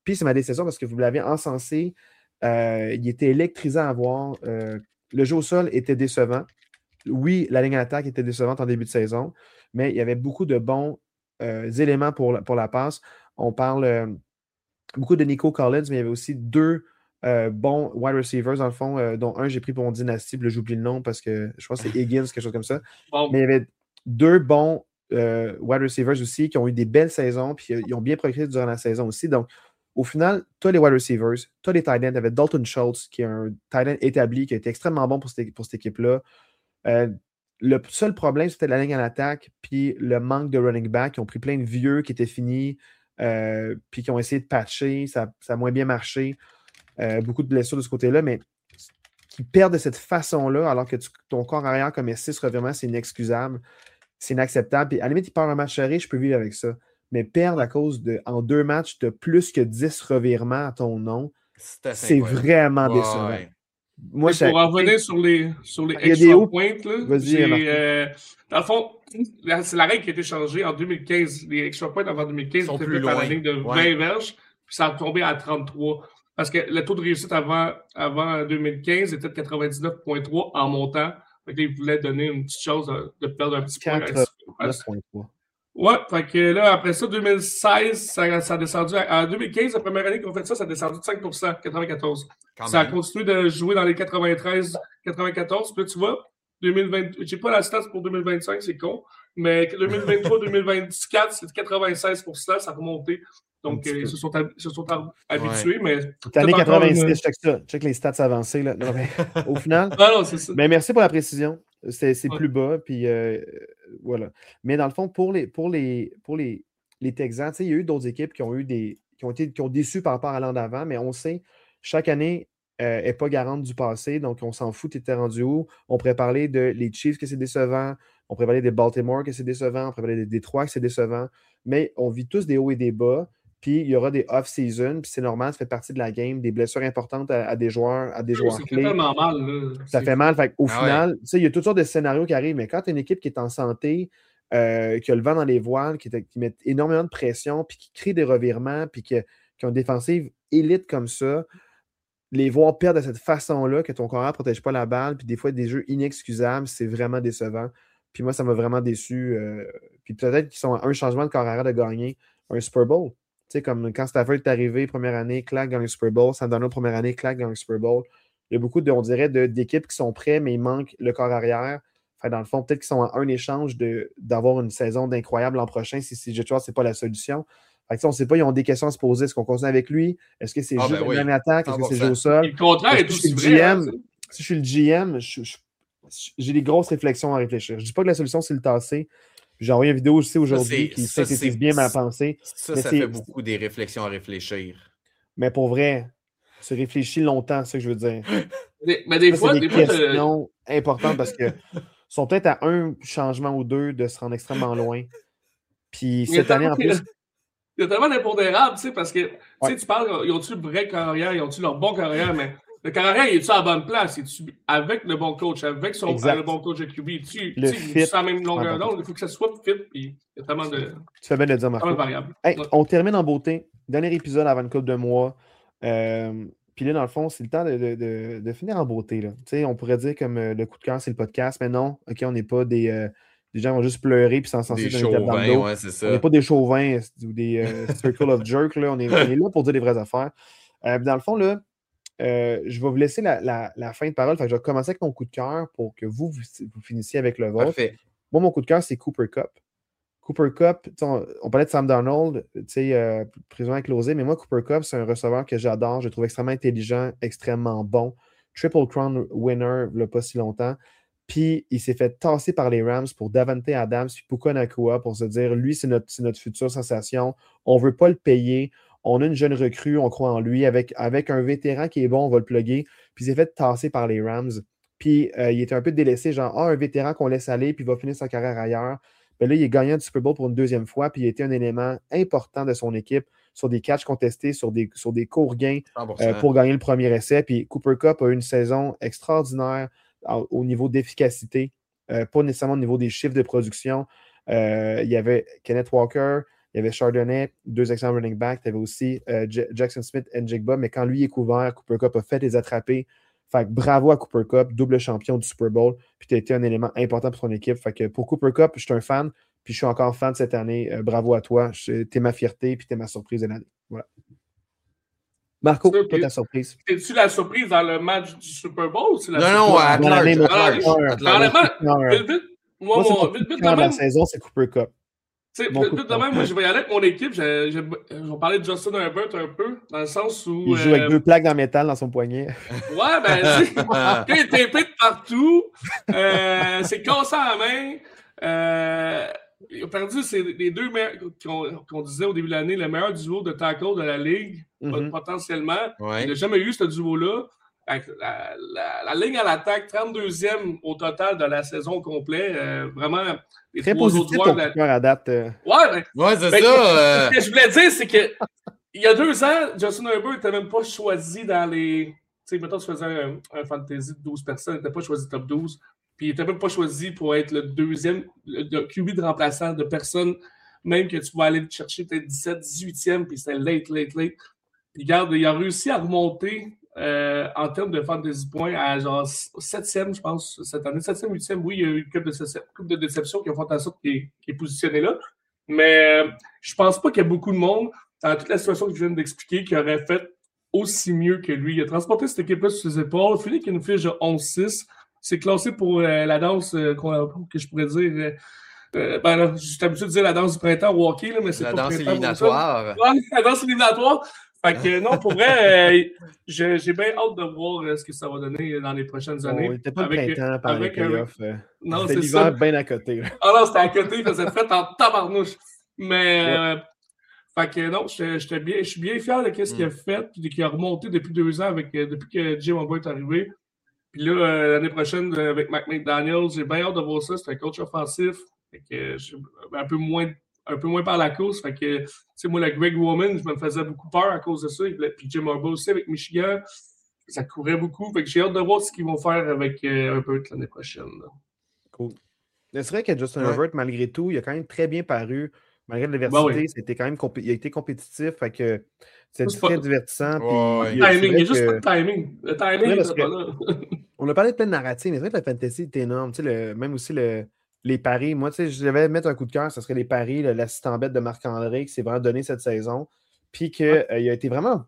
Puis c'est ma décision parce que vous l'avez encensé. Euh, il était électrisant à voir. Euh, le jeu au sol était décevant. Oui, la ligne d'attaque était décevante en début de saison, mais il y avait beaucoup de bons euh, éléments pour la, pour la passe. On parle euh, beaucoup de Nico Collins, mais il y avait aussi deux euh, bons wide receivers, dans le fond, euh, dont un, j'ai pris pour mon dynastie, puis là, j'oublie le nom parce que je pense que c'est Higgins, quelque chose comme ça.
Bon.
Mais il y avait deux bons euh, wide receivers aussi qui ont eu des belles saisons, puis euh, ils ont bien progressé durant la saison aussi. Donc, au final, tu as les wide receivers, tu as les tight ends. Tu avais Dalton Schultz, qui est un tight end établi, qui a été extrêmement bon pour cette, pour cette équipe-là. Euh, le seul problème, c'était la ligne en attaque, puis le manque de running back. Ils ont pris plein de vieux qui étaient finis, euh, puis qui ont essayé de patcher. Ça, ça a moins bien marché. Euh, beaucoup de blessures de ce côté-là, mais qui perdent de cette façon-là, alors que tu, ton corps arrière comme S six revirements, c'est inexcusable. C'est inacceptable. Puis à la limite, il perd un match serré, je peux vivre avec ça. Mais perdre à cause de, en deux matchs, de plus que dix revirements à ton nom, c'est vraiment
ouais,
décevant.
Ouais.
Moi,
pour en revenir sur les, sur les
il y a des
extra
hauts...
points, là,
Vas-y,
j'ai, euh, dans le fond, c'est la règle qui a été changée en deux mille quinze. Les extra points avant deux mille quinze étaient faits par la ligne de vingt ouais. verges, puis ça a tombé à trente-trois. Parce que le taux de réussite avant, avant deux mille quinze était de quatre-vingt-dix-neuf virgule trois en montant. Donc, ils voulaient donner une petite chose de, de perdre un petit point.
quatre-vingt-neuf virgule trois.
Ouais, fait que là, après ça, deux mille seize, ça, ça a descendu. À, en deux mille quinze, la première année qu'on fait ça, ça a descendu de cinq pour cent, quatre-vingt-quatorze. Quand ça même. A continué de jouer dans les quatre-vingt-treize, quatre-vingt-quatorze. Puis là, tu vois, deux mille vingt, j'ai pas la stats pour deux mille vingt-cinq, c'est con. Mais deux mille vingt-trois, deux mille vingt-quatre, c'est quatre-vingt-seize pour cent, ça a remonté. Donc, euh, ils se sont, hab- se sont habitués, ouais. Mais...
Cette année quatre-vingt-six, une... check ça. Check les stats avancées. Là. Non, mais, au final...
ah non, c'est ça.
Mais merci pour la précision. C'est, c'est ouais. plus bas, puis euh, voilà. Mais dans le fond, pour les, pour les, pour les, les Texans, il y a eu d'autres équipes qui ont eu des qui ont été qui ont déçu par rapport à l'an d'avant, mais on sait, chaque année n'est euh, pas garante du passé, donc on s'en fout, tu étais rendu où? On pourrait parler de les Chiefs que c'est décevant, on pourrait parler des Baltimore que c'est décevant, on pourrait parler des Détroit que c'est décevant, mais on vit tous des hauts et des bas. Puis il y aura des off-season, puis c'est normal, ça fait partie de la game, des blessures importantes à, à des joueurs, à des joueurs
ça
clés.
Ça fait tellement mal. Là.
Ça
c'est
fait mal. Fait, au
ah
final,
ouais.
il y a toutes sortes de scénarios qui arrivent, mais quand tu as une équipe qui est en santé, euh, qui a le vent dans les voiles, qui, qui met énormément de pression, puis qui crée des revirements, puis qui, qui ont une défensive élite comme ça, les voir perdre de cette façon-là, que ton corps ne protège pas la balle, puis des fois des jeux inexcusables, c'est vraiment décevant. Puis moi, ça m'a vraiment déçu. Euh, puis peut-être qu'ils sont à un changement de carrière de gagner un Super Bowl. Tu sais, comme quand Stafford est arrivé, première année, claque dans le Super Bowl. Sam Darnold, première année, claque dans le Super Bowl. Il y a beaucoup, de, on dirait, de, d'équipes qui sont prêtes, mais il manque le corps arrière. Enfin, dans le fond, peut-être qu'ils sont à un échange de, d'avoir une saison d'incroyable l'an prochain si C J Stroud, ce n'est pas la solution. Fait que, on ne sait pas, ils ont des questions à se poser. Est-ce qu'on continue avec lui? Est-ce que c'est ah, juste ben oui. une attaque? Est-ce que c'est jeu au sol?
Et le contraire est, est aussi vrai.
G M, hein, si je suis le G M, je, je, j'ai des grosses réflexions à réfléchir. Je ne dis pas que la solution, c'est le tasser. J'ai envoyé une vidéo aussi aujourd'hui ça, qui synthétise bien ma pensée.
Ça, ça fait beaucoup des réflexions à réfléchir.
Mais pour vrai, tu réfléchis longtemps, c'est ça que je veux dire.
Mais, mais des
ça,
fois,
c'est des,
des
questions fois, importantes parce que sont peut-être à un changement ou deux de se rendre extrêmement loin. Puis cette année, en plus...
Il y a tellement d'impondérables, tu sais, parce que ouais. tu parles, ils ont-tu le vrai carrière, ils ont-tu leur bon carrière, mais le carrière, il est-tu à la bonne place? Est-tu avec le bon coach, avec son, le bon coach de Q B? Tu sais, sur la même longueur d'onde, il faut que ça soit fit, puis il y a tellement de...
Tu fais bien de le dire, Marco.
variables.
Hey,
ouais.
On termine en beauté. Dernier épisode avant une couple de mois. Euh, puis là, dans le fond, c'est le temps de, de, de, de finir en beauté. Là. On pourrait dire comme euh, le coup de cœur, c'est le podcast, mais non, OK, on n'est pas des... Euh, Les gens vont juste pleurer puis s'encenser
dans les tables dans le dos. Ouais, c'est ça.
On n'est pas des chauvins ou des euh, circle of jerks. Là. On, est, on est là pour dire des vraies affaires. Euh, dans le fond, là, euh, je vais vous laisser la, la, la fin de parole. Fait que je vais commencer avec mon coup de cœur pour que vous, vous, vous finissiez avec le vôtre.
Parfait.
Moi, mon coup de cœur, c'est Cooper Kupp. Cooper Kupp, on, on parlait de Sam Darnold, euh, prison à closer, mais moi, Cooper Kupp, c'est un receveur que j'adore. Je le trouve extrêmement intelligent, extrêmement bon. Triple Crown winner, il n'y a pas si longtemps. Puis, il s'est fait tasser par les Rams pour Davante Adams puis Puka Nacua pour se dire, lui, c'est notre, c'est notre future sensation. On ne veut pas le payer. On a une jeune recrue, on croit en lui. Avec, avec un vétéran qui est bon, on va le plugger. Puis, il s'est fait tasser par les Rams. Puis, euh, il était un peu délaissé, genre, ah, un vétéran qu'on laisse aller, puis il va finir sa carrière ailleurs. Mais là, il est gagnant du Super Bowl pour une deuxième fois, puis il a été un élément important de son équipe sur des catchs contestés, sur des, sur des courts gains euh, pour gagner le premier essai. Puis, Cooper Kupp a eu une saison extraordinaire au niveau d'efficacité, euh, pas nécessairement au niveau des chiffres de production. Euh, il y avait Kenneth Walker, Il y avait Chardonnay, deux excellents running backs. Tu avais aussi euh, J- Jackson Smith et Njigba. Mais quand lui est couvert, Cooper Kupp a fait les attraper. Fait que bravo à Cooper Kupp, double champion du Super Bowl. Puis tu as été un élément important pour ton équipe. Fait que pour Cooper Kupp, je suis un fan. Puis je suis encore fan cette année. Euh, bravo à toi. Tu es ma fierté. Puis tu es ma surprise de l'année. Voilà. Marco,
Ça,
toi, ta surprise.
C'est-tu la surprise dans le match du Super Bowl? Ou c'est la
Non, non, à
Dans l'année,
large.
mon
À large.
cœur.
À
Dans
large.
le match, vite, vite. Moi,
Moi, c'est
mon,
mon
vite,
coup de
vite,
cœur
de
de la
même.
saison, c'est Cooper Kupp.
Tu sais,
Mon
vite,
coup de
vite de même, moi, je vais y aller avec mon équipe. Je, je, je vais parler de Justin Herbert un peu, dans le sens où.
Il joue
euh,
avec deux plaques dans le métal dans son poignet.
Ouais, ben, tu sais, quand il est tapé de partout, euh, c'est cassé à la main. Euh, il a perdu c'est les deux meilleurs, qu'on qu'on disait au début de l'année, le meilleur duo de tackle de la ligue,
Mhm.
potentiellement.
Ouais.
Il n'a jamais eu ce duo-là. Fait que La, la, la ligne à l'attaque, trente-deuxième au total de la saison complète. Euh, vraiment, les
Très
trois autres
positif
joueurs
ton
de la-
coup de cœur à date. euh.
Ouais, ben,
Ouais, c'est
ben,
ça. euh,
ce que je voulais dire, c'est que il y a deux ans, Justin Herbert n'était même pas choisi dans les. Tu sais, mettons, tu faisais un, un fantasy de douze personnes, il n'était pas choisi top douze. Puis il n'était même pas choisi pour être le deuxième, le, le Q B de remplaçant de personne, même que tu pouvais aller le chercher peut-être dix-sept, dix-huitième, puis c'était late, late, late. Puis regarde, il a réussi à remonter euh, en termes de fantasy points à genre septième, je pense, cette année. septième, huitième, oui, il y a eu une couple de, couple de déceptions qui ont fait en sorte qu'il est, qu'il est positionné là. Mais euh, je pense pas qu'il y a beaucoup de monde, dans toute la situation que je viens d'expliquer, qui aurait fait aussi mieux que lui. Il a transporté cette équipe-là sur ses épaules. Philippe qui a une fiche de onze six. C'est classé pour euh, la danse, euh, que je pourrais dire. Euh, euh, ben là, j'ai habitué de dire la danse du printemps au hockey, là, mais c'est
La
pas
danse
printemps
éliminatoire.
pour ça. Ouais, la danse éliminatoire. Fait que non, pour vrai, euh, j'ai, j'ai bien hâte de voir euh, ce que ça va donner dans les prochaines
Bon,
années.
il n'était pas
avec,
le printemps pendant les
avec un-
playoffs. euh.
Non,
C'était
c'est
l'hiver
ça.
bien à côté. là.
Ah non, c'était à côté, il faisait fait en tabarnouche. Mais, euh, fait que non, j'étais, j'étais bien, je suis bien fier de ce qu'il a fait, puis qu'il a remonté depuis deux ans, avec, euh, depuis que Jim Harbaugh est arrivé. Puis là, euh, l'année prochaine, euh, avec Mike McDaniels, j'ai bien hâte de voir ça. C'est un coach offensif. Fait que, euh, je suis un peu moins, un peu moins par la course. Fait que, tu sais, moi, le Greg Roman, je me faisais beaucoup peur à cause de ça. Puis Jim Harbaugh aussi avec Michigan, ça courait beaucoup. Fait que j'ai hâte de voir ce qu'ils vont faire avec euh, Herbert l'année prochaine. Là.
Cool. Mais c'est vrai que Justin
Ouais.
Herbert, malgré tout, il a quand même très bien paru. Malgré l'adversité,
Ben oui.
c'était quand même compé- il a été compétitif. Fait que c'est
C'est
très
pas-
divertissant. puis
Ouais.
il y a- c'est
Timing, il
vrai
n'y a juste
que-
pas de timing. Le timing
Ouais,
n'est
parce
pas
que-
là.
On a parlé de plein de narratives, mais c'est vrai que la fantasy est énorme. Tu sais, le- même aussi le, les paris. Moi, tu sais, je devais mettre un coup de cœur, ce serait les paris, le- l'assistant bête de Marc-André qui s'est vraiment donné cette saison. Puis qu'il euh, a été vraiment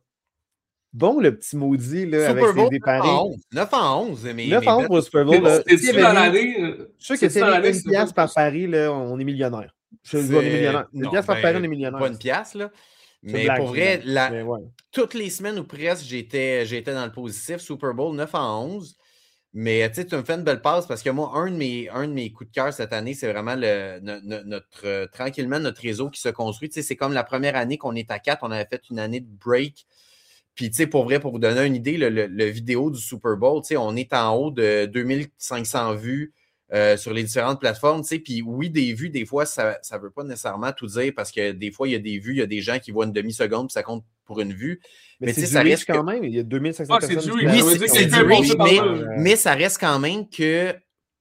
bon, le petit maudit, là, avec
Super
ses
Bowl,
des
neuf en
paris.
onze. neuf en onze, mais.
neuf
mais
à onze
bêtes.
pour le Super Bowl. là.
C'est-tu
S'il y avait
dans
mis-
l'année?
Je suis sûr que
c'est-tu
si
dans
il y
l'année,
avait
c'est
une pièce
pas-
par pari, là, on est millionnaire. Je
C'est-
dis, on est millionnaire. Une
non,
pièce par
ben,
pari, on est millionnaire.
Pas une pièce, là.
C'est
Mais
blague,
pour
c'est
vrai,
blague.
la-
Mais ouais.
toutes les semaines ou presque, j'étais, j'étais dans le positif. Super Bowl neuf en onze. Mais tu sais, tu me fais une belle passe parce que moi, un de mes, un de mes coups de cœur cette année, c'est vraiment le, no- no- notre, euh, tranquillement notre réseau qui se construit. Tu sais, c'est comme la première année qu'on est à quatre, on avait fait une année de break. Puis, tu sais, pour vrai, pour vous donner une idée, le, le- le vidéo du Super Bowl, tu sais, on est en haut de deux mille cinq cents vues euh, sur les différentes plateformes, tu sais. Puis oui, des vues, des fois, ça ne veut pas nécessairement tout dire parce que des fois, il y a des vues, il y a des gens qui voient une demi-seconde puis ça compte pour une vue.
Mais,
Mais
c'est
tu sais,
du
ça
reach
reste
quand
que-
même. Il y a deux mille cinq cents
Ah, c'est
personnes.
du
qui
reach.
Oui,
sont
ça veut
c'est,
dire que
c'est
quelqu'un
du
est
reach,
passé par
mais,
là.
mais ça reste quand même que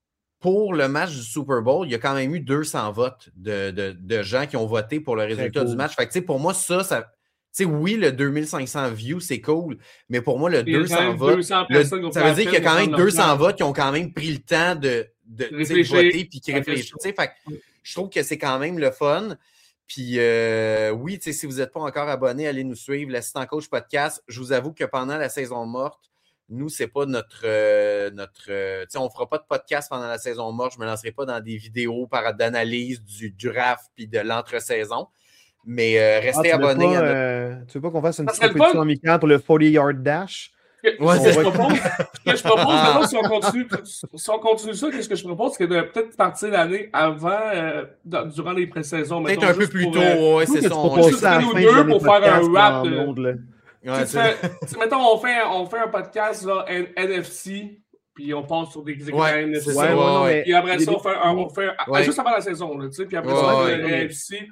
pour le match du Super Bowl, il y a quand même eu deux cents votes de, de, de gens qui ont voté pour le résultat
cool.
du match. Fait que, tu sais, pour moi, ça, ça tu sais, oui, le deux mille cinq cents views, c'est cool, mais pour moi, le
Il y a quand
deux cents
même
votes,
deux cents
le-
personnes qui ont
ça
pris
veut dire
la
qu'il y a quand
peine
même
de prendre
deux cents
leur
votes qui ont quand même pris le temps de, de, tu sais, de
Réfléchir
voter puis qui
à la
réfléchissent.
question.
Tu sais, fait que je trouve que c'est quand même le fun. Puis euh, oui, tu sais, si vous n'êtes pas encore abonné, allez nous suivre, l'Assistant Coach Podcast. Je vous avoue que pendant la saison morte, nous, c'est pas notre. Euh, notre euh, tu sais, on ne fera pas de podcast pendant la saison morte. Je ne me lancerai pas dans des vidéos par, d'analyse du draft puis de l'entre-saison. Mais euh,
Ah,
restez
tu veux
abonnés
pas,
à notre.
euh, tu veux pas qu'on fasse une
Ça
petite
serait le
compétition
fun.
amicale pour le forty-yard dash?
Ce que
Ouais,
je
c'est-
propose, ce que je propose maintenant, si on continue, si on continue ça, qu'est-ce que je propose, c'est de peut-être partir l'année avant, euh, dans- durant les pré-saisons.
Peut-être
mettons,
un peu
juste
plus
pour,
tôt,
euh,
ouais,
Nous,
c'est
que
ça.
tu
on-
proposes
juste
ça à la
nous
fin
deux
du dernier
pour faire un
podcast,
rap
là, en
de-
ondes, là.
Ouais,
Tu sais,
c'est-
tu fais- tu sais, mettons, on fait, on fait un podcast là, N- NFC, puis on passe sur des équipes
Ouais,
N F C.
c'est
Ouais,
ça,
ouais, non,
ouais.
mais
Puis après
il y
ça,
a
on fait, un, on fait un-
Ouais.
juste avant la saison, là, tu sais, puis après
Ouais,
ça, on
ouais.
fait le N F C.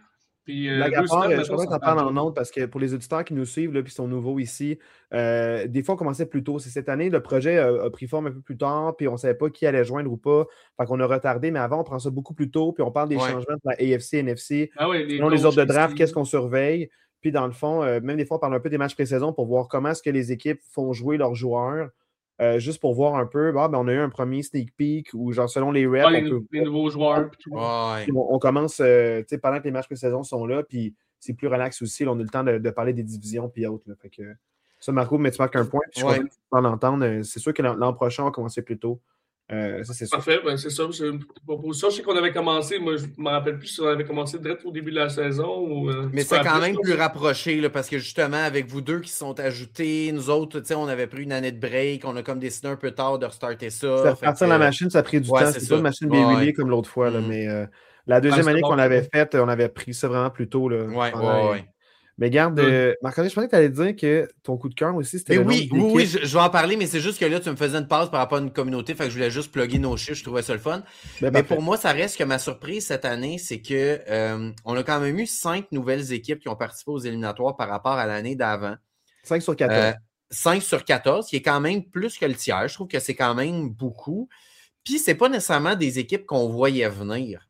Puis, euh,
Blague à
deux
part,
semaines,
je voudrais
mettons,
t'en
ça
parler
fait
en ondes parce que pour les auditeurs qui nous suivent et qui sont nouveaux ici, euh, des fois on commençait plus tôt. C'est cette année, le projet a, a pris forme un peu plus tard, puis on ne savait pas qui allait joindre ou pas. Fait qu'on a retardé, mais avant, on prend ça beaucoup plus tôt, puis on parle des
Ouais.
changements de la A F C, N F C.
Ah ouais, les
Selon les ordres de
coachs
draft,
ici.
qu'est-ce qu'on surveille? Puis dans le fond, euh, même des fois, on parle un peu des matchs pré-saison pour voir comment est-ce que les équipes font jouer leurs joueurs. Euh, juste pour voir un peu, ah, ben, on a eu un premier sneak peek ou genre selon les reps,
Ah, les,
on peut
les nouveaux joueurs. Puis tout.
Ouais.
puis on, on commence, euh, tu sais, pendant que les matchs pré-saison sont là, puis c'est plus relax aussi. Là, on a le temps de, de parler des divisions puis autres. Là. Fait que, ça, Marco, mais tu marques un point. Puis je suis
Ouais.
content que tu parles d'entendre. Euh, C'est sûr que l'an, l'an prochain, on va commencer plus tôt. Euh, ça, c'est sûr.
Parfait, ben c'est ça. C'est une proposition. Je sais qu'on avait commencé, moi, je ne me rappelle plus si on avait commencé direct au début de la saison. Ou, euh,
Mais
tu peux
c'est quand
appeler,
même
je
plus
pense.
rapproché, là, parce que justement, avec vous deux qui se sont ajoutés, nous autres, tu sais, on avait pris une année de break, on a comme décidé un peu tard de restarter ça.
Ça
fait
repartir
que-
la machine, ça a pris du
Ouais,
temps.
c'est
C'est
ça.
pas une machine
Ouais,
B-Relay
ouais.
comme l'autre fois. Là,
Mhm.
mais euh, la deuxième
Ouais,
année
c'était
qu'on
bon,
avait
c'était
faite, on avait pris ça vraiment plus tôt. Là,
Ouais,
pendant
ouais,
les-
ouais.
Mais garde, euh, Marc-André, je pensais que tu allais dire que ton coup de cœur aussi, c'était
Mais
le nombre
oui, oui, oui,
d'équipes.
je, je vais en parler, mais c'est juste que là, tu me faisais une passe par rapport à une communauté, fait que je voulais juste plugger nos chiffres, je trouvais ça le fun.
Ben,
Mais
parfait.
pour moi, ça reste que ma surprise cette année, c'est que euh, on a quand même eu cinq nouvelles équipes qui ont participé aux éliminatoires par rapport à l'année d'avant.
cinq sur quatorze.
Euh, cinq sur quatorze, qui est quand même plus que le tiers. Je trouve que c'est quand même beaucoup. Puis, c'est pas nécessairement des équipes qu'on voyait venir.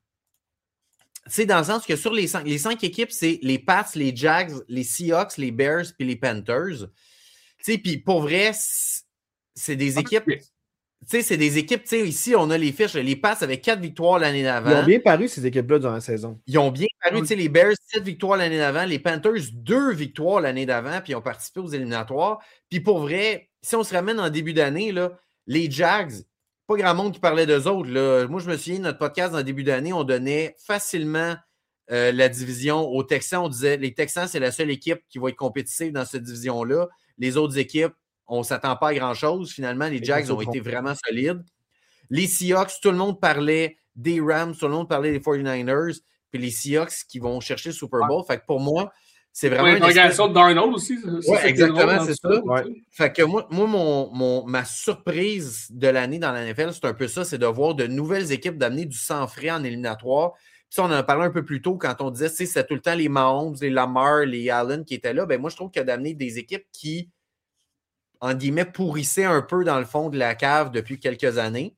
Tu sais, dans le sens que sur les cinq, les cinq équipes, c'est les Pats, les Jags, les Seahawks, les Bears, puis les Panthers. Tu sais, puis pour vrai, c'est des équipes... Tu sais, c'est des équipes, tu sais, ici, on a les fiches. Les Pats avec quatre victoires l'année d'avant.
Ils ont bien paru, ces équipes-là, durant la saison.
Ils ont bien paru, tu sais, les Bears, sept victoires l'année d'avant, les Panthers, deux victoires l'année d'avant, puis ils ont participé aux éliminatoires. Puis pour vrai, si on se ramène en début d'année, là, les Jags, pas grand monde qui parlait d'eux autres. Là. Moi, je me souviens, notre podcast en début d'année, on donnait facilement euh, la division aux Texans. On disait, les Texans, c'est la seule équipe qui va être compétitive dans cette division-là. Les autres équipes, on ne s'attend pas à grand-chose. Finalement, les Jags ont été vraiment solides. Les Seahawks, tout le monde parlait des Rams, tout le monde parlait des forty-niners, puis les Seahawks qui vont chercher le Super Bowl. Fait que pour moi, c'est vraiment...
Ouais, l'interrogation de Darnold aussi.
Oui, exactement, c'est ça.
Ouais.
Fait que moi, moi mon, mon, ma surprise de l'année dans la N F L, c'est un peu ça, c'est de voir de nouvelles équipes d'amener du sang frais en éliminatoire. Puis ça, on en a parlé un peu plus tôt quand on disait, tu sais, c'est tout le temps les Mahomes, les Lamar, les Allen qui étaient là. Ben moi, je trouve que d'amener des équipes qui, en guillemets, pourrissaient un peu dans le fond de la cave depuis quelques années,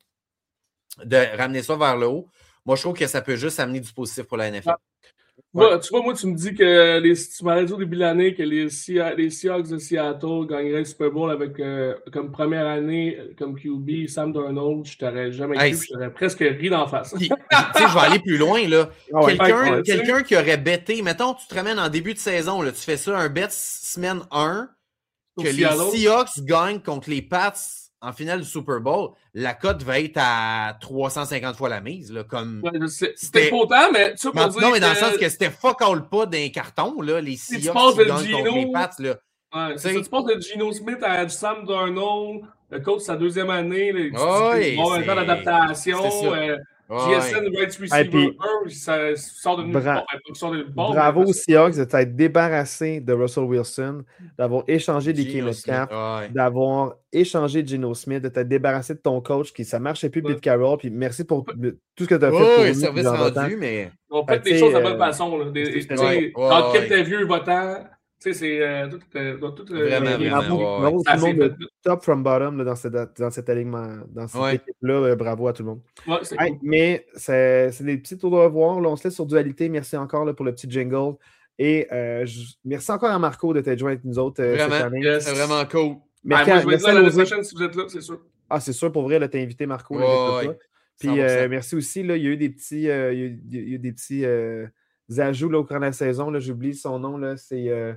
de ramener ça vers le haut, moi, je trouve que ça peut juste amener du positif pour la N F L.
Ah. Ouais. Tu vois, moi, tu me dis que les, tu m'avais dit au début de l'année que les, Sea, les Seahawks de Seattle gagneraient le Super Bowl avec euh, comme première année, comme Q B, Sam Darnold. Je t'aurais jamais cru,
Hey,
je t'aurais presque ri d'en face.
Puis, tu sais, je vais aller plus loin, là.
Ah ouais,
Quelqu'un
ouais,
quelqu'un qui aurait betté, mettons, tu te ramènes en début de saison, là, tu fais ça, un bet semaine un, que les Seahawks gagnent contre les Pats en finale du Super Bowl, la cote va être à trois cent cinquante fois la mise. Là, comme
ouais, c'était pas autant, mais tu
non,
dire
non, mais dans
que...
le sens que c'était fuck all pas d'un carton, là, les
si
Seahawks qui gagnent
Gino...
contre les Pats. Là.
Ouais, c'est ça, tu passes de Geno Smith à Sam Darnold, le coach de sa deuxième année, là,
oh,
il va avoir un temps d'adaptation.
Euh,
G S N right receiver
puis,
un, ça sort d'une
bra-
bon,
bravo aux Seahawks de t'être débarrassé de Russell Wilson, d'avoir échangé D K Metcalf,
ouais.
d'avoir échangé Geno Smith, de t'être débarrassé de ton coach qui ça marchait plus,
ouais.
Pete Carroll, puis merci pour le, tout ce que tu as fait
ouais,
pour nous.
service rendu, mais...
On fait
fait
des choses de
euh,
bonne façon. Là. Des,
ouais,
ouais, quand ouais, t'es vieux votant, tu sais, c'est euh, tout, euh, tout
vraiment,
euh,
vraiment,
bravo,
ouais,
bravo
ouais.
tout le monde de top from bottom là, dans, cette, dans cet alignement, dans cette
ouais.
équipe-là. Euh, bravo à tout le monde.
Ouais,
hey,
cool.
Mais c'est, c'est des petits tours de revoir. Là, on se laisse sur Dualité. Merci encore là, pour le petit jingle. Et euh, je, merci encore à Marco de t'être joint avec nous autres euh,
vraiment,
cette année.
Yes. C'est vraiment cool.
Merci,
ah, moi, je vais être là l'année prochaine si vous êtes là, c'est sûr.
Ah, c'est sûr, pour vrai, là, t'as invité Marco. Là,
ouais, ouais.
Puis euh, merci aussi, là, il y a eu des petits, euh, il y a eu, il y a eu des petits euh, ajouts là, au cours de la saison. Là, j'oublie son nom, là, c'est euh,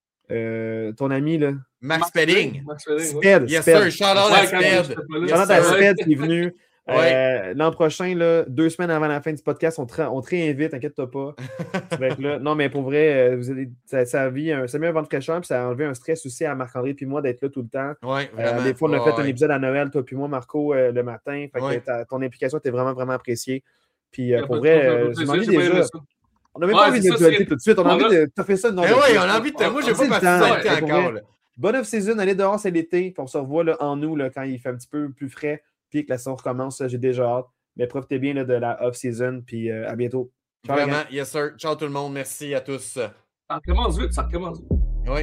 euh, ton ami, là.
Max, Max Spedding.
Max Spedding,
Sped,
ouais. Yes,
Sped.
sir. Shout-out à Sped.
Shout-out à Sped qui est venu.
ouais.
euh, l'an prochain, là, deux semaines avant la fin du podcast, on te, on te réinvite, inquiète-toi pas. là, non, mais pour vrai, vous avez, ça, ça, a mis un, ça a mis un vent de fraîcheur, puis ça a enlevé un stress aussi à Marc-André puis moi d'être là tout le temps.
Ouais,
euh, des fois, on a
ouais,
fait un épisode à Noël, toi puis moi, Marco, euh, le matin. Fait
ouais.
que ta, ton implication était vraiment, vraiment appréciée. Puis euh, pour vrai, euh, je m'ennuie déjà. On n'a même
ouais,
pas envie de dualité tout de suite. On a
on
envie
a...
de. Tu as fait ça, non?
Eh oui, on a envie de. Moi, j'ai pas participé encore.
Bonne off-season, allez dehors, c'est l'été. Puis on se revoit là, en août là, quand il fait un petit peu plus frais. Puis que la saison recommence, j'ai déjà hâte. Mais profitez bien là, de la off-season. Puis euh, à bientôt. Ciao,
Vraiment, yes sir. Ciao tout le monde. Merci à tous.
Ça recommence vite, ça recommence vite.
Oui.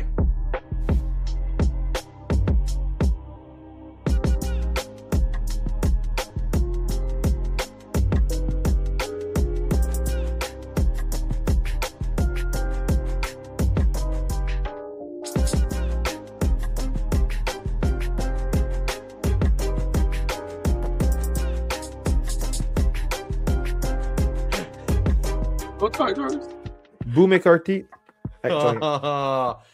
Go Tigers!
Boo McCarthy. Hey,
Ah, ah, ah.